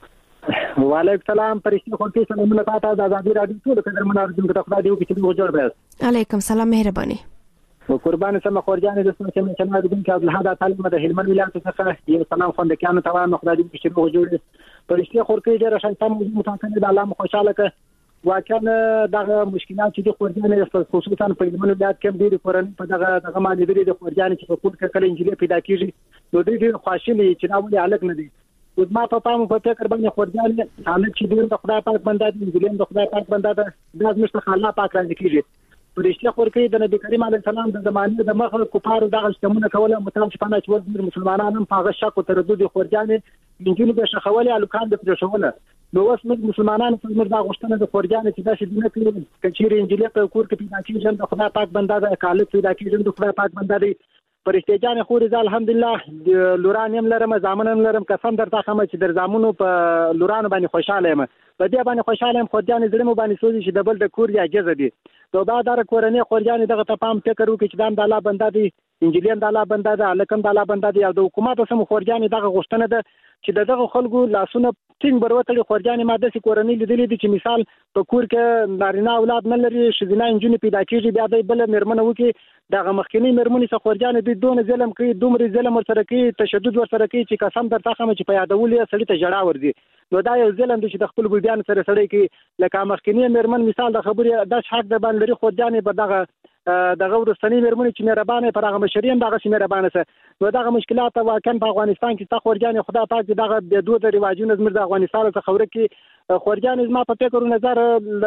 وعلیکم السلام. پرشتي خو کې سلامونه تاسو د آزادي رادیو ټول قدرمن اوریدونکو ته خدای دې وکړي چې موږ جوړ بیاست.
علیکم السلام، مهرباني.
قربان سم خورجان د سم چې چې ما د دې کې عبدالحد تعلیم د هلمند ولایت څخه یو سلام خوند کانو ته وایم خدای دې وکړي چې موږ جوړ. پرشتي خو کې ډېر شانتم متاکنه د الله خوشاله ک واکنه دغه مشکلات چې د خورجان خصوصا په هلمند ولایت کې ډېر کورن په دغه دغه مالي لري د خورجان چې په کول کې کله انجلې پیدا کیږي نو ډېر خوشاله چې دا ولې الګ نه دي. ما په پام په فکر باندې خورجان حالت چې ډېر د خدای پاک بنده دي، انجلې د خدای پاک بنده ده، دا زموږ الله پاک راځي کیږي. پرشتي خو کې د نبی کریم علیه السلام د زمانه د مخ کفار دغه شتمونه کوله متام چې پناه چې مسلمانانو په هغه شک او تردید خورجان انجیل به شخولي الکان د پرشوله. نو اوس موږ مسلمانانو په موږ دا غوښتنه د خورجان چې دا شي دینه کوي کچېر انجیل په کور کې پیدا کیږي د خدای پاک بنده ده، کاله پیدا کیږي د خدای پاک بنده دی. پرشتي جان خو رضا الحمدلله لورانیم لرم زامنم لرم قسم درته خمه چې در زامنو په لورانو باندې خوشاله یم. په دې باندې خوشاله یم خورجان زړه مو باندې سوځي چې د بل د کور یا جزه دي. نو دا دغه کورنۍ خورجان دغه ته پام فکر وکړي چې د الله بنده دي، انجیلین د الله بنده ده، الکم د الله بنده دي او د حکومت سم خورجان دغه غوښتنه ده چې دغه خلکو لاسونه ټینګ بروتلي خورجان ماده سي کورنۍ لیدلې دي چې مثال په کور کې نارینه اولاد نه لري، شذینه انجونې پیدا کیږي، بیا د بل مرمنه وکي دغه مخکنی مرمنې څخه خورجان دي دون ظلم کوي، دومره ظلم ورسره کوي، تشدد ورسره کوي چې قسم درته خمه چې په یادولې سړی ته جړا ورځي. نو دا یو ظلم دي چې د خپل ګلبيان سره سړی کوي لکه مخکنی مرمن مثال د خبرې د حق د باندې لري خورجان په دغه دغه ورستنی مرمنې چې مهربانه پر هغه مشرین دغه چې مهربانه سه. نو دغه مشکلات واقعا په افغانستان کې تا خورجان خدا پاک دغه د دوه د رواجونو زموږ د افغانستان څخه خبره کې خورجان زما په فکر نظر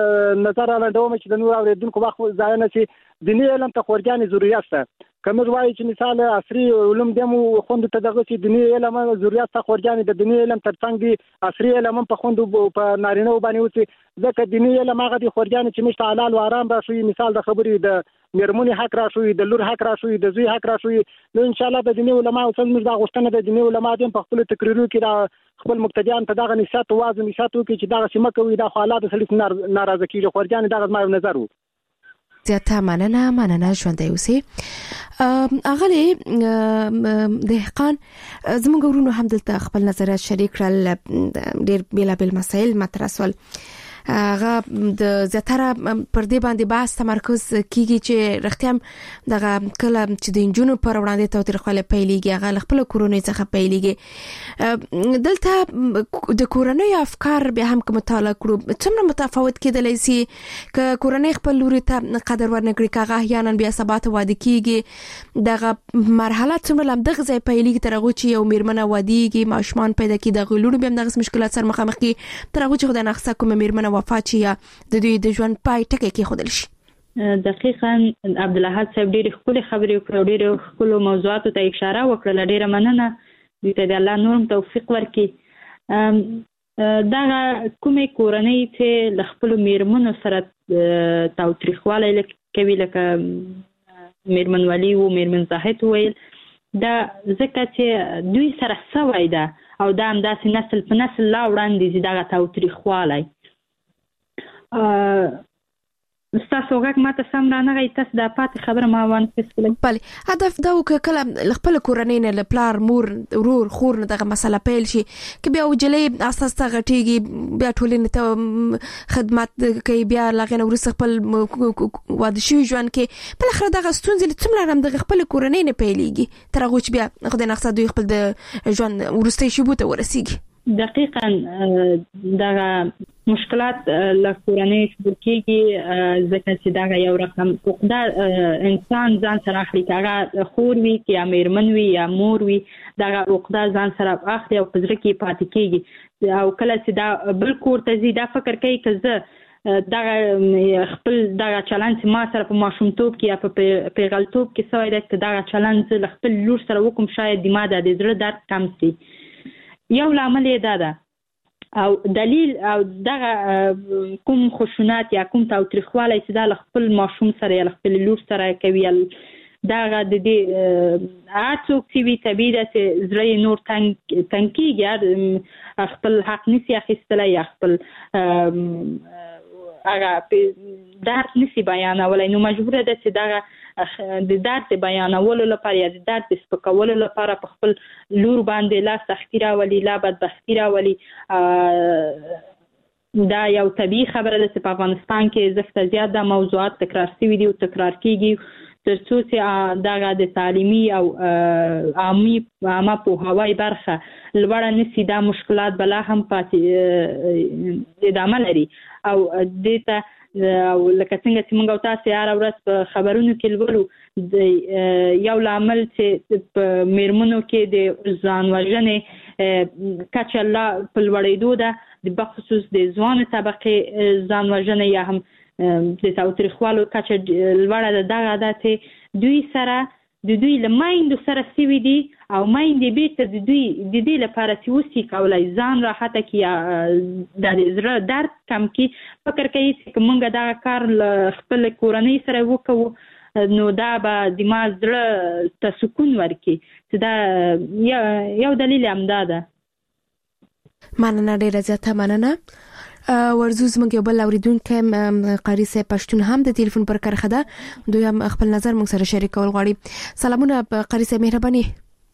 نظر لاندوم چې د نور اوریدونکو وخت ځای نه شي دیني علم ته خورجان ضرورت ده. کوم وایي چې مثال عصري علوم دمو خوند ته دغه چې دیني علم ضرورت ته خورجان د دیني علم ترڅنګ دي عصري علم په خوند په نارینه باندې وتی ځکه دیني علم هغه دي خورجان چې مشت حلال و آرام راشي مثال د خبرې د مرمونی حق راشي د لور حق راشي د زوی حق راشي. نو ان شاء الله د دیني علماء او څنګه د غوښتنه د دیني علماء دیم په خپل تقریرو کې دا خپل مقتدیان ته دغه نشاط وازن نشاط وکړي چې دغه سیمه کوي د حالات سلیت ناراضه کیږي. خورجان دغه ما نظر وو.
زیاته مننه مننه ژوندی اوسئ. اغلی دهقان زموږ ورونو هم دلته خپل نظریات شریک کړل، ډېر بیلابیل مسایل مطرح شول. هغه د زیاتره پر دې باندې بحث تمرکز کیږي چې رښتیا دغه کله چې د انجونو پر وړاندې تاوتریخوالی پیلېږي هغه خپل کورنۍ څخه پیلېږي. دلته د کورنۍ افکار بیا هم که مطالعه کړو څومره متفاوت کېدلی سي که کورنۍ خپل لوري ته قدر ورنکړي که هغه احیانا بیا سبا ته واده کېږي دغه مرحله څومره له همدغه ځای پیلېږي تر هغو چې یو میرمنه وادېږي ماشومان پیدا کړي دغه لوڼو بیا همدغسې مشکلات سره مخامخ کړي تر هغو چې خدای ناخسته کومه میرمنه وفات شي یا د دوی د ژوند پای ټکی کېښودل شي.
دقیقاً عبدالحد صاحب ډېرې ښکلې خبرې وکړې، ډېرو ښکلو موضوعاتو ته اشاره وکړله، ډېره مننه. دوی ته د الله نورم توفیق ورکړي. دغه کومې کورنۍ چې له خپلو میرمنو سره تاوتریخوالی کوي لکه میرمنولي و میرمن زاهد وویل دا ځکه چې دوی سره سوی ده او دا همداسې نسل په نسل لا وړاندې ځي دغه تاوتریخوالی. ستاسو غږ ماته سم رانغی، تاسو دا پاتې خبره ما وانخیستله.
بله هدف دا و که کله له خپله کورنۍ نه له پلار مور ورور خور نه دغه مسله پیل شي که بیا وجلۍ اساس ته غټېږي بیا ټولنې ته خدمت کوي بیا له هغې نه وروسته خپل واده شوي ژوند کې بالاخره دغه ستونزې له څومره هم دغه خپلې کورنۍ نه پیلېږي تر هغو چې بیا خدای ناخسته دوی خپل د ژوند وروستۍ شېبو ته ورسېږي.
دقیقاً دغه مشکلات له کورنۍ شروع کېږي ځکه چې دغه یو رقم عقده انسان ځان سره اخلي که هغه خور وي که یا میرمن وي یا مور وي دغه عقده ځان سره اخلي او په زړه کې پاتې کېږي او کله چې دا بل کور ته ځي دا فکر کوي که زه دغه خپل دغه چلند چې ما سره په ماشومتوب کې یا په پیغلتوب کې سوی دی که دغه چلند زه له خپل لور سره وکړم شاید د ما د زړه درد کم شي. یو لامل یې دا ده او دلیل او دغه کوم خشونت یا کوم تاوتریخوالی چې دا له خپل ماشوم سره یا له خپل لور سره کوي دا د دې هڅو چې وی طبيعي چې زړه نور تنګ تنګيږي خپل حق نشي اخیستلای یا خپل هغه درد نشي بیانولای نو مجبور ده چې دا د درد بیانولو لپاره یا د درد سپکولو لپاره په خپل لور باندې لا سختي راولي لا بدبختي راولي. دا یو طبيعي خبره ده چې په افغانستان کې زفت زیات د موضوعات تکرار شوي دي او تکرار کیږي تر څو چې دغه د تعلیمي او عامي عامه پوهاوی برخه لوړه نشي دا مشکلات بلا هم پاتې ادامه لري او دې ته لکه څنګه چې موږ تاسو هر ورځ په خبرونو کې لولو د یو لامل چې په میرمنو کې د ځان وژنې کچه لا په لوړېدو ده د بخصوص د ځوان طبقې ځان وژنې یا هم د تاوتریخوالو کچه لوړه ده. دغه ده چې دوی سره د دوی له مایندو سره سوي دي او مایندې بیرته د دوی د دې لپاره چې وسي کولای ځان راحته کړي د زړه درد کم کړي فکر کوي چې موږ دغه کار له خپل کورنۍ سره وکړو نو دا به دماغ زړه ته سکون ورکړي چې دا یو دلیل همدا ده.
مننه ډیره زیاته مننه. ورزو زموږ یو بل اوریدونکو قاری صاحب پښتون هم د ټلیفون پر کرخه ده دوی هم خپل نظر موږ سره شریکول غواړي. سلامونه قاری صاحب مهرباني.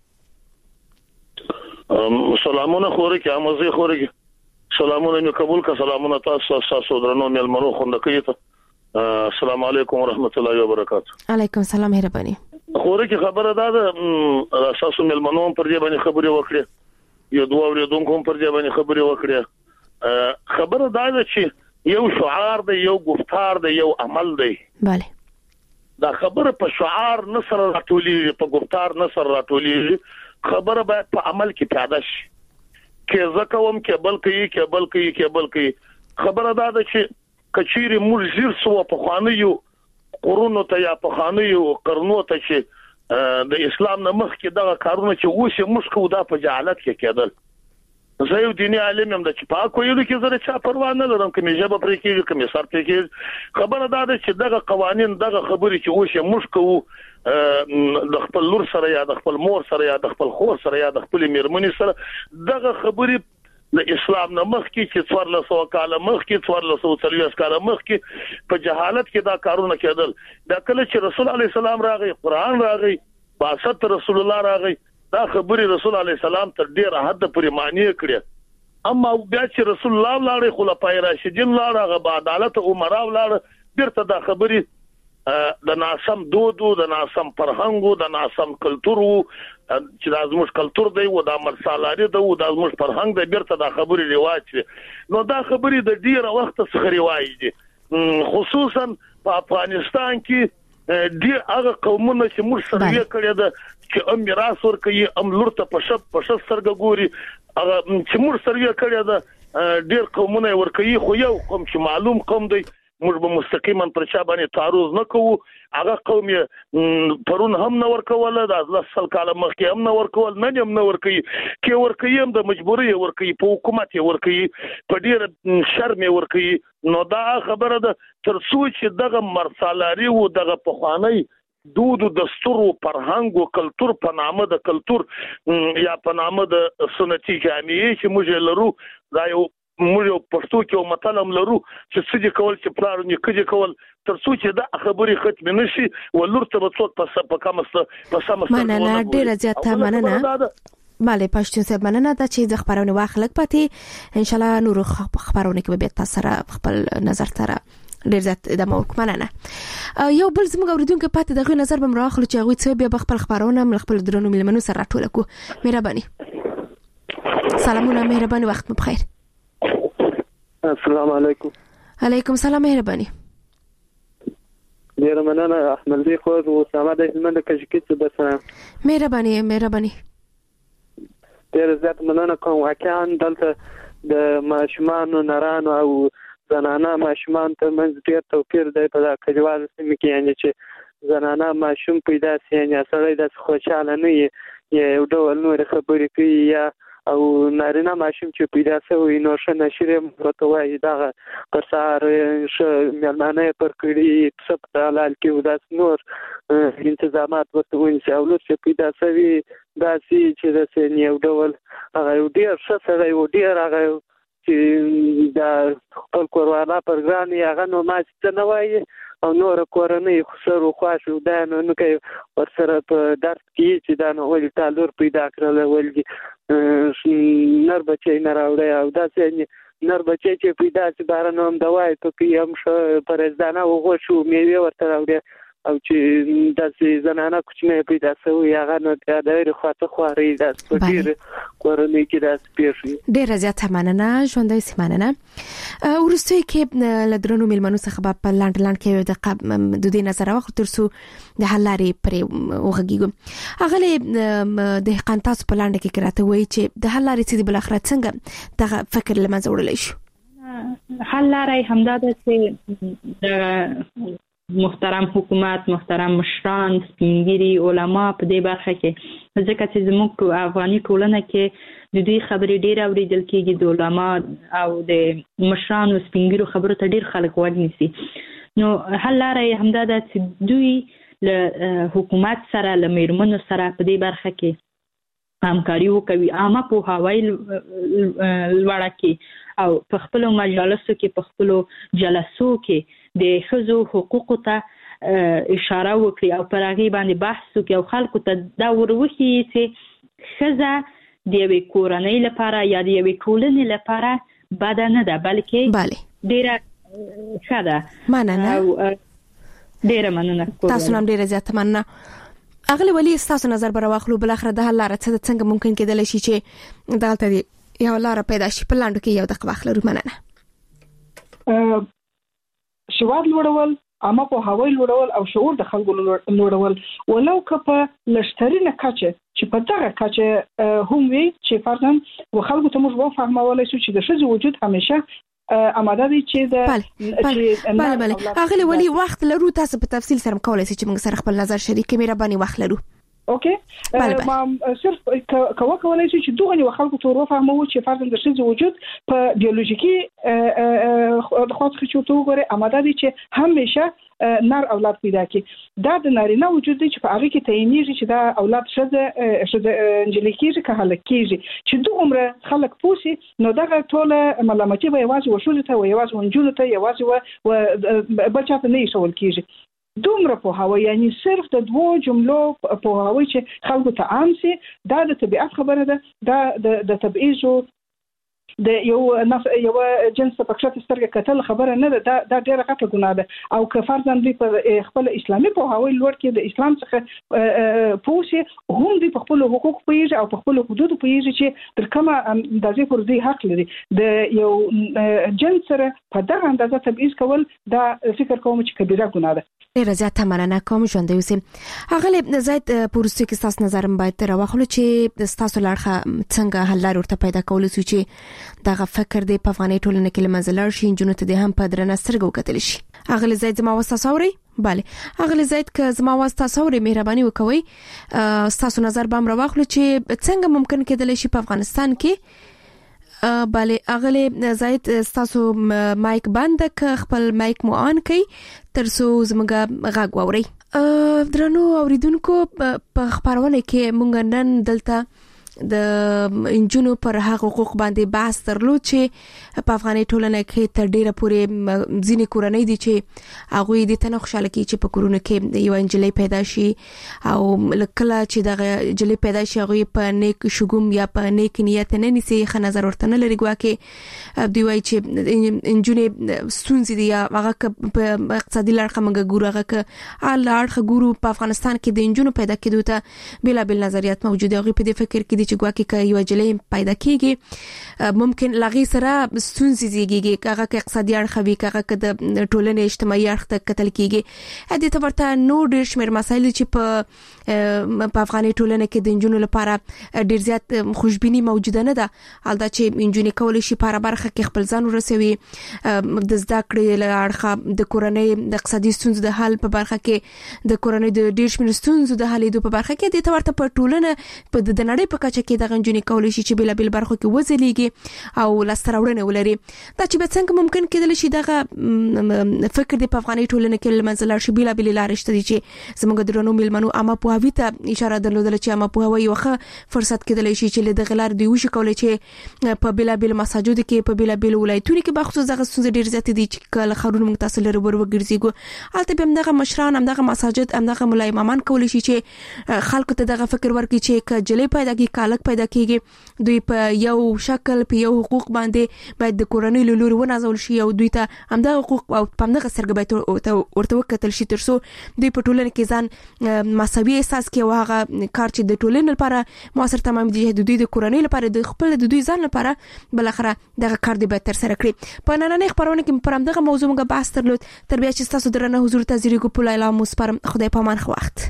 سلامونه خوري کې امزي خوري سلامونه مې قبول کا سلامونه تاسو تاسو درنو ملمنو خوند کوي ته السلام علیکم ورحمت الله وبرکاته.
علیکم السلام مهرباني.
خوري کې خبره ده اساسو ملمنو پر دې باندې خبري وکړي یو دوه اوریدونکو پر دې باندې خبري وکړي. خبره دا ده چې یو شعار دی یو گفتار دی یو عمل دی.
bale
دا خبره په شعار نه سره راټولي په گفتار نه سره راټولي خبره باید په عمل کې پیدا شي کې زکوم کې بل کوي کې بل کوي کې بل کوي. خبره دا ده چې کچيري موږ زیر سو په خوانیو قرونو ته یا په خوانیو قرنو ته چې د اسلام نه مخ کې دغه کارونه چې اوس موږ کو دا په جهالت کې کېدل. زه یو دیني عالم هم د چې پاک ویلو کې زره چا پروا نه لرم کومې ژبه پرې کېږي کومې سر پرې کېږي. خبره دا ده چې دغه قوانين دغه خبرې چې اوس موږ کوو د خپل لور سره یا د خپل مور سره یا د خپل خور سره یا د خپل میرمنې سره دغه خبرې د اسلام نه مخ کې چې څوارلس سوه کاله مخ کې څوارلس سوه څلوېښت کاله مخ کې په جهالت کې دا کارونه کېدل. دا کله چې رسول الله سلام راغی قرآن راغی بعثت رسول الله راغی دا خبري رسول الله سلام تر ډیره حد پورې معنی کړې اما بیا چې رسول الله لاړ خلفای راشدین لاړ غو عدالت عمره لاړ بیرته دا خبري د ناسم دودو د ناسم فرهنګو د ناسم کلچر چې د زموږ کلچر دی او د مرسالاري دی او د زموږ فرهنګ دی بیرته دا خبري رواج نو دا خبري د ډیره وخت څخه رواج دي خصوصا په افغانستان کې دی هغه قومونه چې موږ سره یې کړی ده چې ام میراث ورکوي ام لور ته په شپ په شپ سرګ ګوري هغه چې موږ سره یې کړی ده ډیر قومونه ورکوي خو یو قوم چې معلوم قوم دی موږ به مستقیما پر چا باندې تعرض نه کوو هغه قوم یې پرون هم نه ورکول د الله سل کاله مخکې هم نه ورکول نه هم نه ورکوي کې ورکوي هم د مجبوري ورکوي په حکومت یې ورکوي په ډیر شرم یې ورکوي نو دا خبره ده تر څو چې دغه مرسالاري او دغه پخوانی دود دستور او فرهنګ او کلچر په نامه د کلچر یا په نامه د سنتي جامعې چې موږ لرو دا یو موږ پښتو کې مطلب لرو چې څه کول چې پلان نه کړي کول تر څو چې دا خبري ختم نشي ولور ته څوک په په کومه په سمه
مننه ډیره زیاته مننه. بله پښتون صاحب مننه دا چې د خبرونه واخلک پاتې ان شاء الله نور خبرونه کې به تاسو سره خپل نظر سره ډیر زیات د موک مننه. یو بل زموږ اوریدونکو پاتې دغه نظر به مراخلو چې هغه څه بیا خپل خبرونه مل خپل درنو ملمنو سره راټول کو. مهرباني. سلامونه مهرباني وخت مو بخیر.
السلام علیکم.
علیکم السلام مهرباني.
ډیر مننه احمد دی خو او ساده د هلمند کشکیت بس.
مهرباني مهرباني.
ډیر زیات مننه کوم واقعا دلته د ماشومان نرانو او زنانه ماشومان ته منځ ډیر توپیر دی په کلیوالو سیمه کې یعنی چې زنانه ماشوم پیدا سي یعنی سره د خوشاله نه یو ډول نور خبرې کوي یا او نارینه ماشوم چې پیدا شوی نو ښه نشری مرته وایي دا پر سار ښه مېلمانه پر کړي څه په حلال کې وداس نور انتظامات ورته ونیسي او لور چې پیدا شوی داسې چې د سن یو ډول هغه یو ډېر ښه سړی و ډېر هغه چې دا خپل کوروالا پر ګران یې هغه نو ما څه نه وایي او نور کورنۍ خسر او خواش او دا نو نو کوي ورسره په درس کې چې دا نو ولې تالور پیدا کړل ولې نر بچي نه راوړی او دا څنګه نر بچي چې پیدا چې بارنه هم دوای ته کې هم ش پرېزدانه او غوښو میوه ورته راوړي او چې داسې زنانه کوچنۍ پیدا شوی هغه نو د ډېر خاطر خواري د سپیر کورنۍ کې د سپیر
ډېر زیات مننه ژوندۍ سیمانه ورسته کې لدرنو ملمنو څخه په لاند لاند کې د د دې نظر واخ ترسو د حلاري پرې وغږیږي هغه له د قانتاس په لاند کې کراته وایي چې د حلاري چې بل اخرت څنګه دغه فکر لمنځه وړل شي
حلاري همدا د محترم حکومت محترم مشران سپینګری علما په دې برخه کې ځکه چې زموږ په افغاني ټولنه کې د دې خبرې ډېر اوریدل کېږي د علما او د مشران او سپینګرو خبرو ته ډېر خلک وګ نیسي نو حل لاره همدا ده چې دوی له حکومت سره له میرمنو سره په دې برخه کې همکاري وکوي عامه پوهاوی لوړه کړي او په خپل مجالسو کې په خپل جلسو کې د ښځو حقوقو ته اشاره وکړي او پر هغه باندې بحث وکړي او خلکو ته دا وروخي چې ښځه د یوې کورنۍ لپاره یا د یوې ټولنې لپاره بد نه ده بلکې ډیره ښه ده.
مننه
او ډیره مننه.
تاسو هم ډیره زیات مننه. اغلی ولی تاسو نظر بر واخلو بل اخر د حل لاره څنګه ممکن کېدل شي چې دالته یو لاره پیدا شي په لاندو کې یو د واخلو. مننه.
شواد لوړول اما په هوای لوړول او شعور د خلکو لوړول ولو که په لشترینه کچه چې په دغه کچه هم وي چې فرضاً و خلکو ته موږ وفهمولای شو چې د ښځې وجود همیشه اماده دي چې د
بله بله بله اغلی ولی وخت لرو تاسو په تفصیل سره کولای شئ چې موږ سره خپل نظر شریک کړئ. مهرباني وخت لرو.
اوکې ما صرف کوه کولای شي چې دوه خلکو ته وفهمو چې فرضاً د ښځې وجود په بیولوژیکي خاص کې چې وګوره اماده دي چې همیشه نر اولاد پیدا کړي. دا د نارینه وجود دي چې په هغه کې تعینېږي چې دا اولاد ښځه ښځه انجلي کېږي که هلک کېږي چې دوه عمره خلک پوسي نو دغه ټوله ملامتي به یوازې وشوځي ته یوازې ونجونو ته یوازې و بچا ته نه شول کېږي. دومره په هوا یعنی صرف د دوه جملو په هوا چې خلکو ته عام سي دا د طبيعت خبره ده. دا د تبعیض د یو نف یو جنس په پښه سترګه کتل خبره نه ده. دا ډیره غټه ګناه ده او که فرضاً دوی په خپل اسلامي په هوا لوړ کې د اسلام څخه پوسي هم دوی په خپل حقوق پوهیږي او په خپل حدود پوهیږي چې تر کومه اندازې پر دوی حق لري. د یو جنس سره په دغه اندازه تبعیض کول دا فکر کوم چې کبیره ګناه ده.
ډیره زیاته مننه کوم ژوند یوسي. هغه زید پورستو کې تاسو نظر باید راوخلو چې تاسو لارخه څنګه حل لار ورته پیدا کول سو چې دغه فکر دی په افغاني ټولنه کې لمزلار شي جنونو ته د هم په درنه سترګو کتل شي. هغه زید زما واسطه سوري bale هغه زید که زما واسطه سوري مهرباني وکوي تاسو نظر بام راوخلو چې څنګه ممکن کېدل شي په افغانستان کې. bale هغه زید تاسو مایک بند ک خپل مایک مو آن کړئ ترڅو زموږ غږ واوري. درنو اوریدونکو په خبرونه کې مونږ نن دلته د انجونو پر حق حقوق باندې بحث درلود چې په افغاني ټولنه کې تر ډیره پورې ځینې کورنۍ دي چې هغه دې ته نه خوشاله کی چې په کورونه کې یو انجلۍ پیدا شي او لکه چې دغه انجلۍ پیدا شي هغه په نیک شګوم یا په نیک نیت نه نيسي خ نظر ورته نه لري ګواکې دوی وایي چې انجونې ستونزې دي هغه په اقتصادي لړخه موږ ګورو هغه ک ال اړخ ګورو په افغانستان کې د انجونو پیدا کېدو ته بلا بل نظریات موجود دي. هغه په دې فکر کې چې ګواکې ک یو جلې پیدا کیږي ممکن لغې سره ستونزې زیږي هغه ک اقتصادي اړخ وی هغه ک د ټولنې اجتماعي اړخ ته کتل کیږي. ا دې ته ورته نو ډېر شمېر مسایل چې په په افغاني ټولنه کې د انجونو لپاره ډېر زیات خوشبيني موجوده نه ده. حالدا چې انجونې کولای شي په برخه کې خپل ځان ورسوي د زده کړې له اړخه د کورنۍ د اقتصادي ستونزو د حل په برخه کې د کورنۍ د ډېر شمېر ستونزو د حل په برخه کې د ته ورته په ټولنه په د نړۍ په کچه کچه کې دغه جنې کولای شي چې بل بل برخو کې وځلېږي او لستراوړنه ولري. دا چې به څنګه ممکن کېدل شي دغه فکر د افغاني ټولنې کې لمنځلار شي بل بل لارې شته چې زموږ درنو میلمنو اما په هوی ته اشاره درلودل چې اما په هوی وخه فرصت کېدل شي چې له دغه لار دی وشي کولای چې په بل بل مساجد کې په بل بل ولایتونو کې بخصوص دغه څه ډیر زیات دي چې کله خارون متصل لري ور وګرځيګو البته به دغه مشران هم دغه مساجد هم دغه مولای امامان کولای شي چې خلکو ته دغه فکر ورکړي چې کجلې پیدا کی کالک پیدا کیږي دوی په یو شکل په یو حقوق باندې باید د کورنۍ لوري ونازول شي او دوی ته هم دغه حقوق او په دغه سرګبایته ورته وکتل شي ترڅو دوی په ټولنه کې ځان مساوي احساس کوي او هغه کار چې د ټولنې لپاره موثر تمام دي د دوی د کورنۍ لپاره د خپل د دوی ځان لپاره بل اخره دغه کار دی به تر سره کړی. په نننۍ خبرونه کې پر همدغه موضوع موږ بحث درلود. تر بیا چې تاسو درنه حضور ته زیریګو په لایلا مسپرم. خدای پامان خو وخت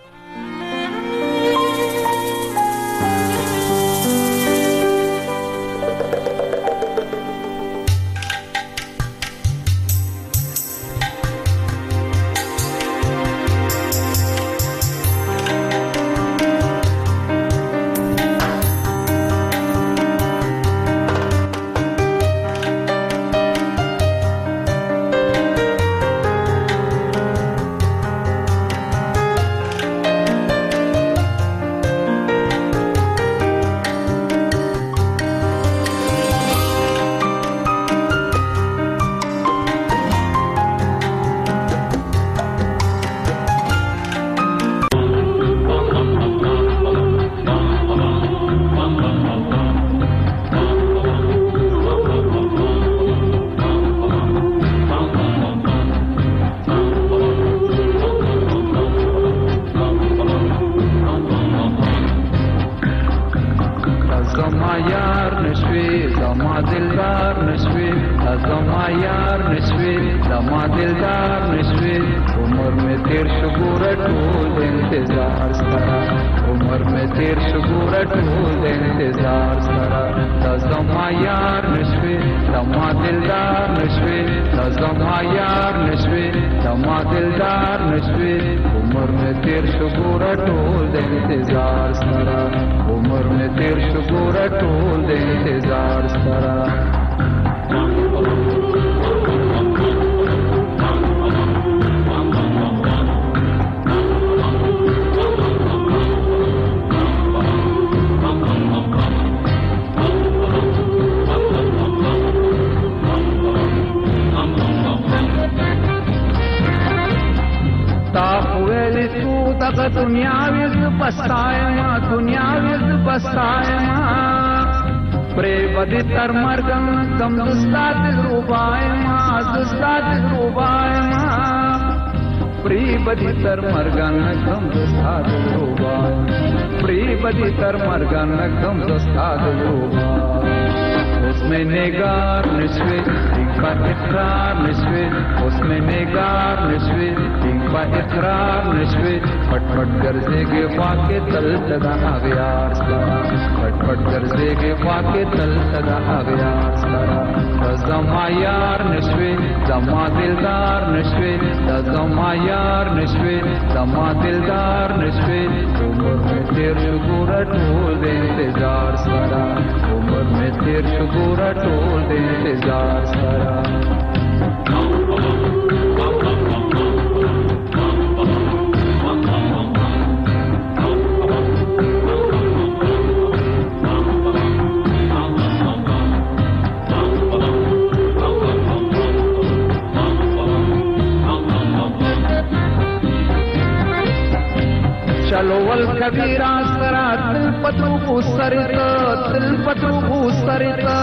کبیرا سرا تل پتو سرتا تل پتو سرتا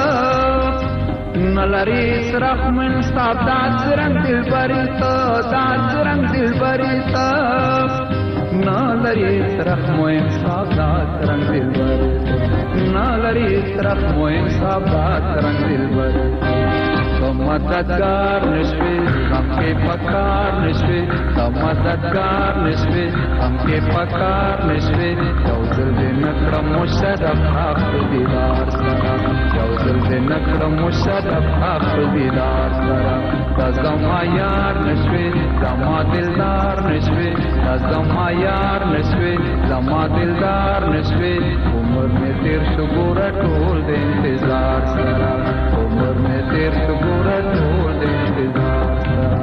نلری رحمن صاحب دا رنگ دل بریتا دا رنگ دل بریتا نلری رحمن صاحب دا رنگ دل بریتا نلری رحمن صاحب دا رنگ دل بریتا مددگار نشوی ہم کے پکار نشوی مددگار نشوی ہم کے پکار نشوی یوزل دے نکرم مشرف حق دیدار سرا یوزل دے نکرم مشرف حق دیدار سرا دا زما یار نشوی دا زما دلدار نشوي زما یار نشوي زما دلدار نشوي عمر می تیر شو ګوره ټول د انتظار سره عمر می تیر شو ګوره ټول د انتظار سره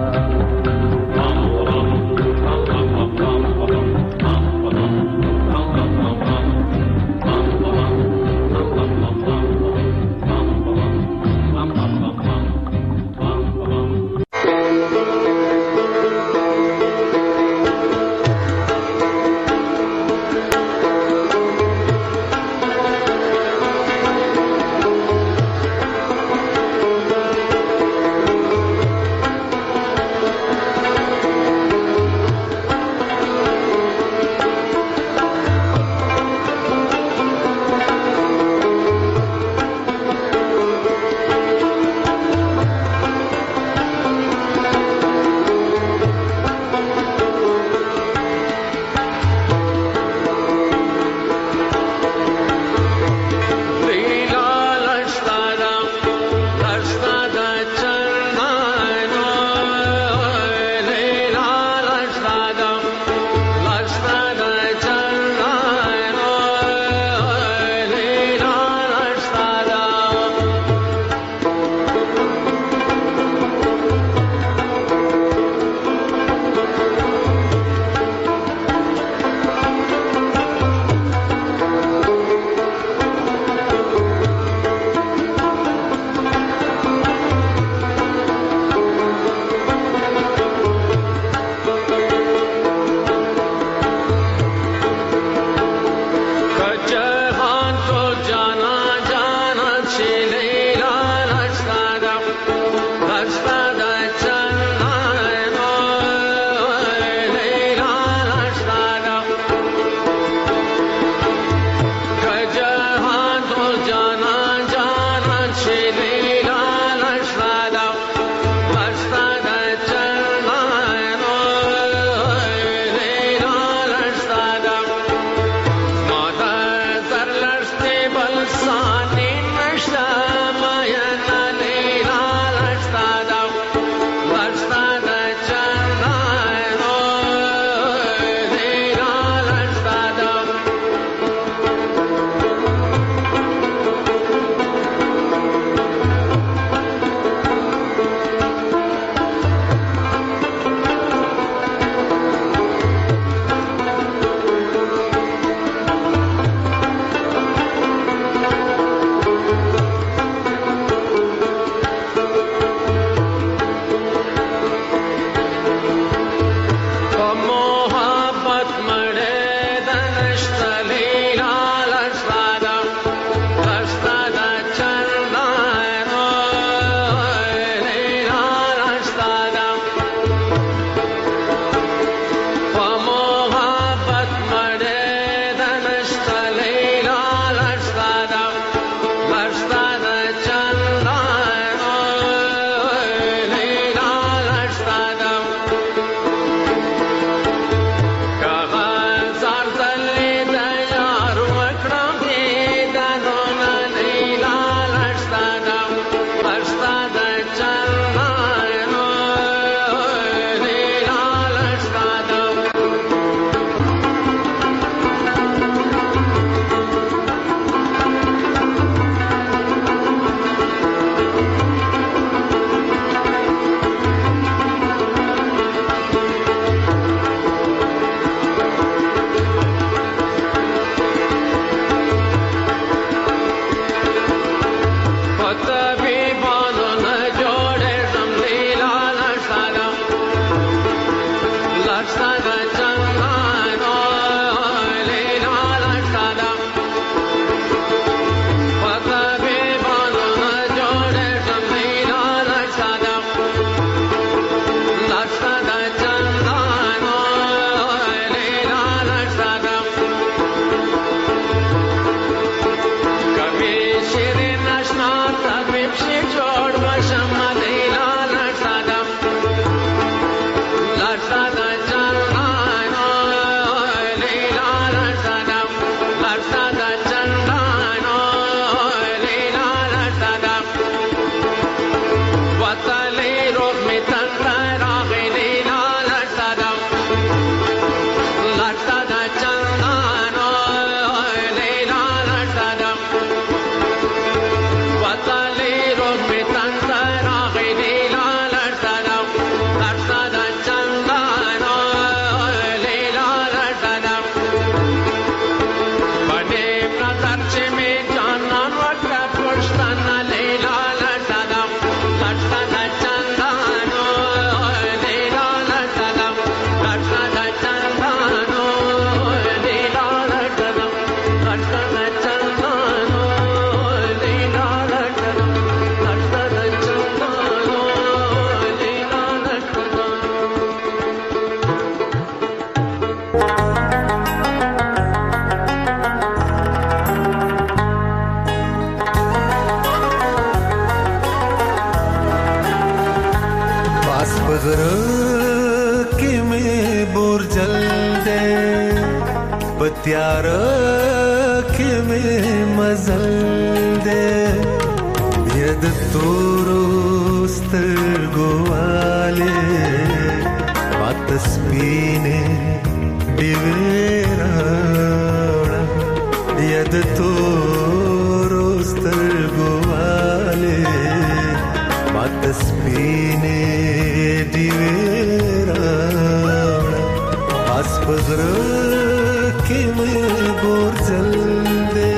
بتیار کې مې مزل دې ید تورو سترګو والے پات سپینې ډیوې راوړه ید تورو سترګو والے پات سپینې ډیوې راوړه پاس پغره کې مې ګورځل دې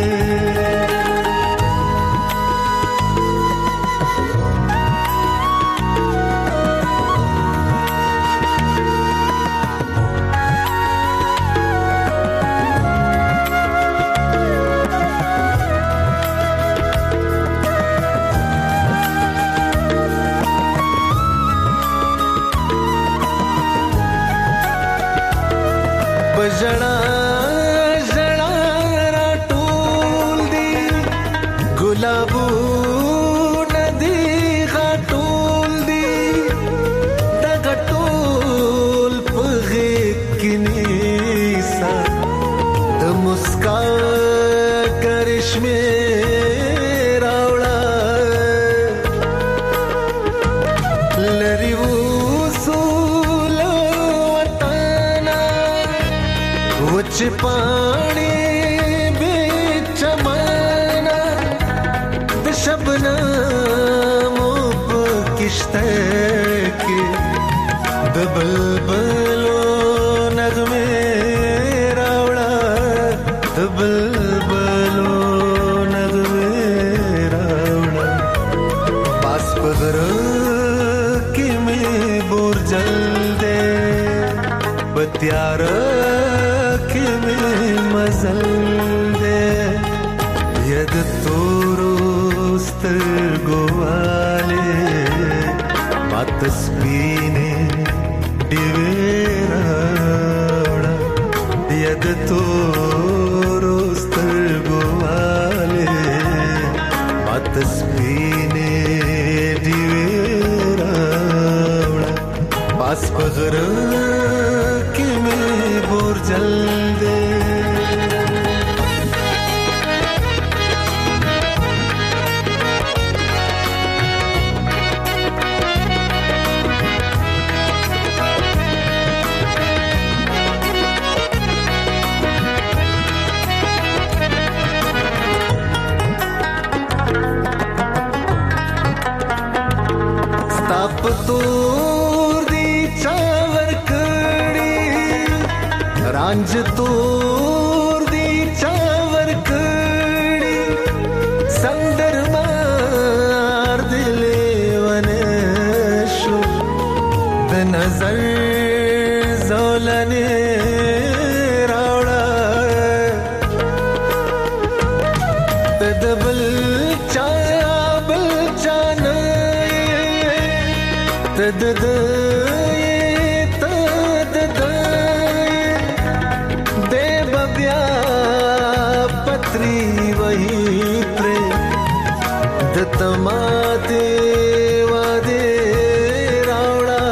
بجړا جړا را ټول دی ګلابو ندی غټول دی د غټول پغه کنيسا د مسکا کرشمه راوړا لری وصول وچ پانی بیچ مانا د شبنم په کشته کې د بلبلو نغمه راوړه د بلبلو نغمه راوړه پاس پغره کې مې بورجل دې بتیار مزل دے ید تورو سترګو والے پات سپینې ډیوې راوړه ید تورو سترګو والے پات سپینې ډیوې راوړه پاس پغره کې مې بورجل دے तोर दी चावर कड़ी रांझ तोर दी चावर कड़ी संदर मार दिले वनशो द नजर जोलने रावड़ा तदबल चाया बल चाना तद तद दे बब्या पत्री वही प्रे दत्तमाते वादे रावड़ा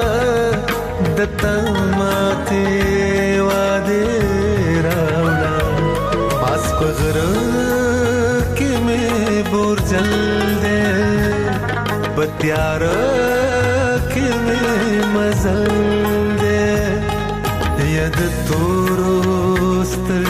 दत्तमाते वादे रावड़ा पास पगरा के में बोरजल दे बत्यार मजल दे यद तोरो स्तर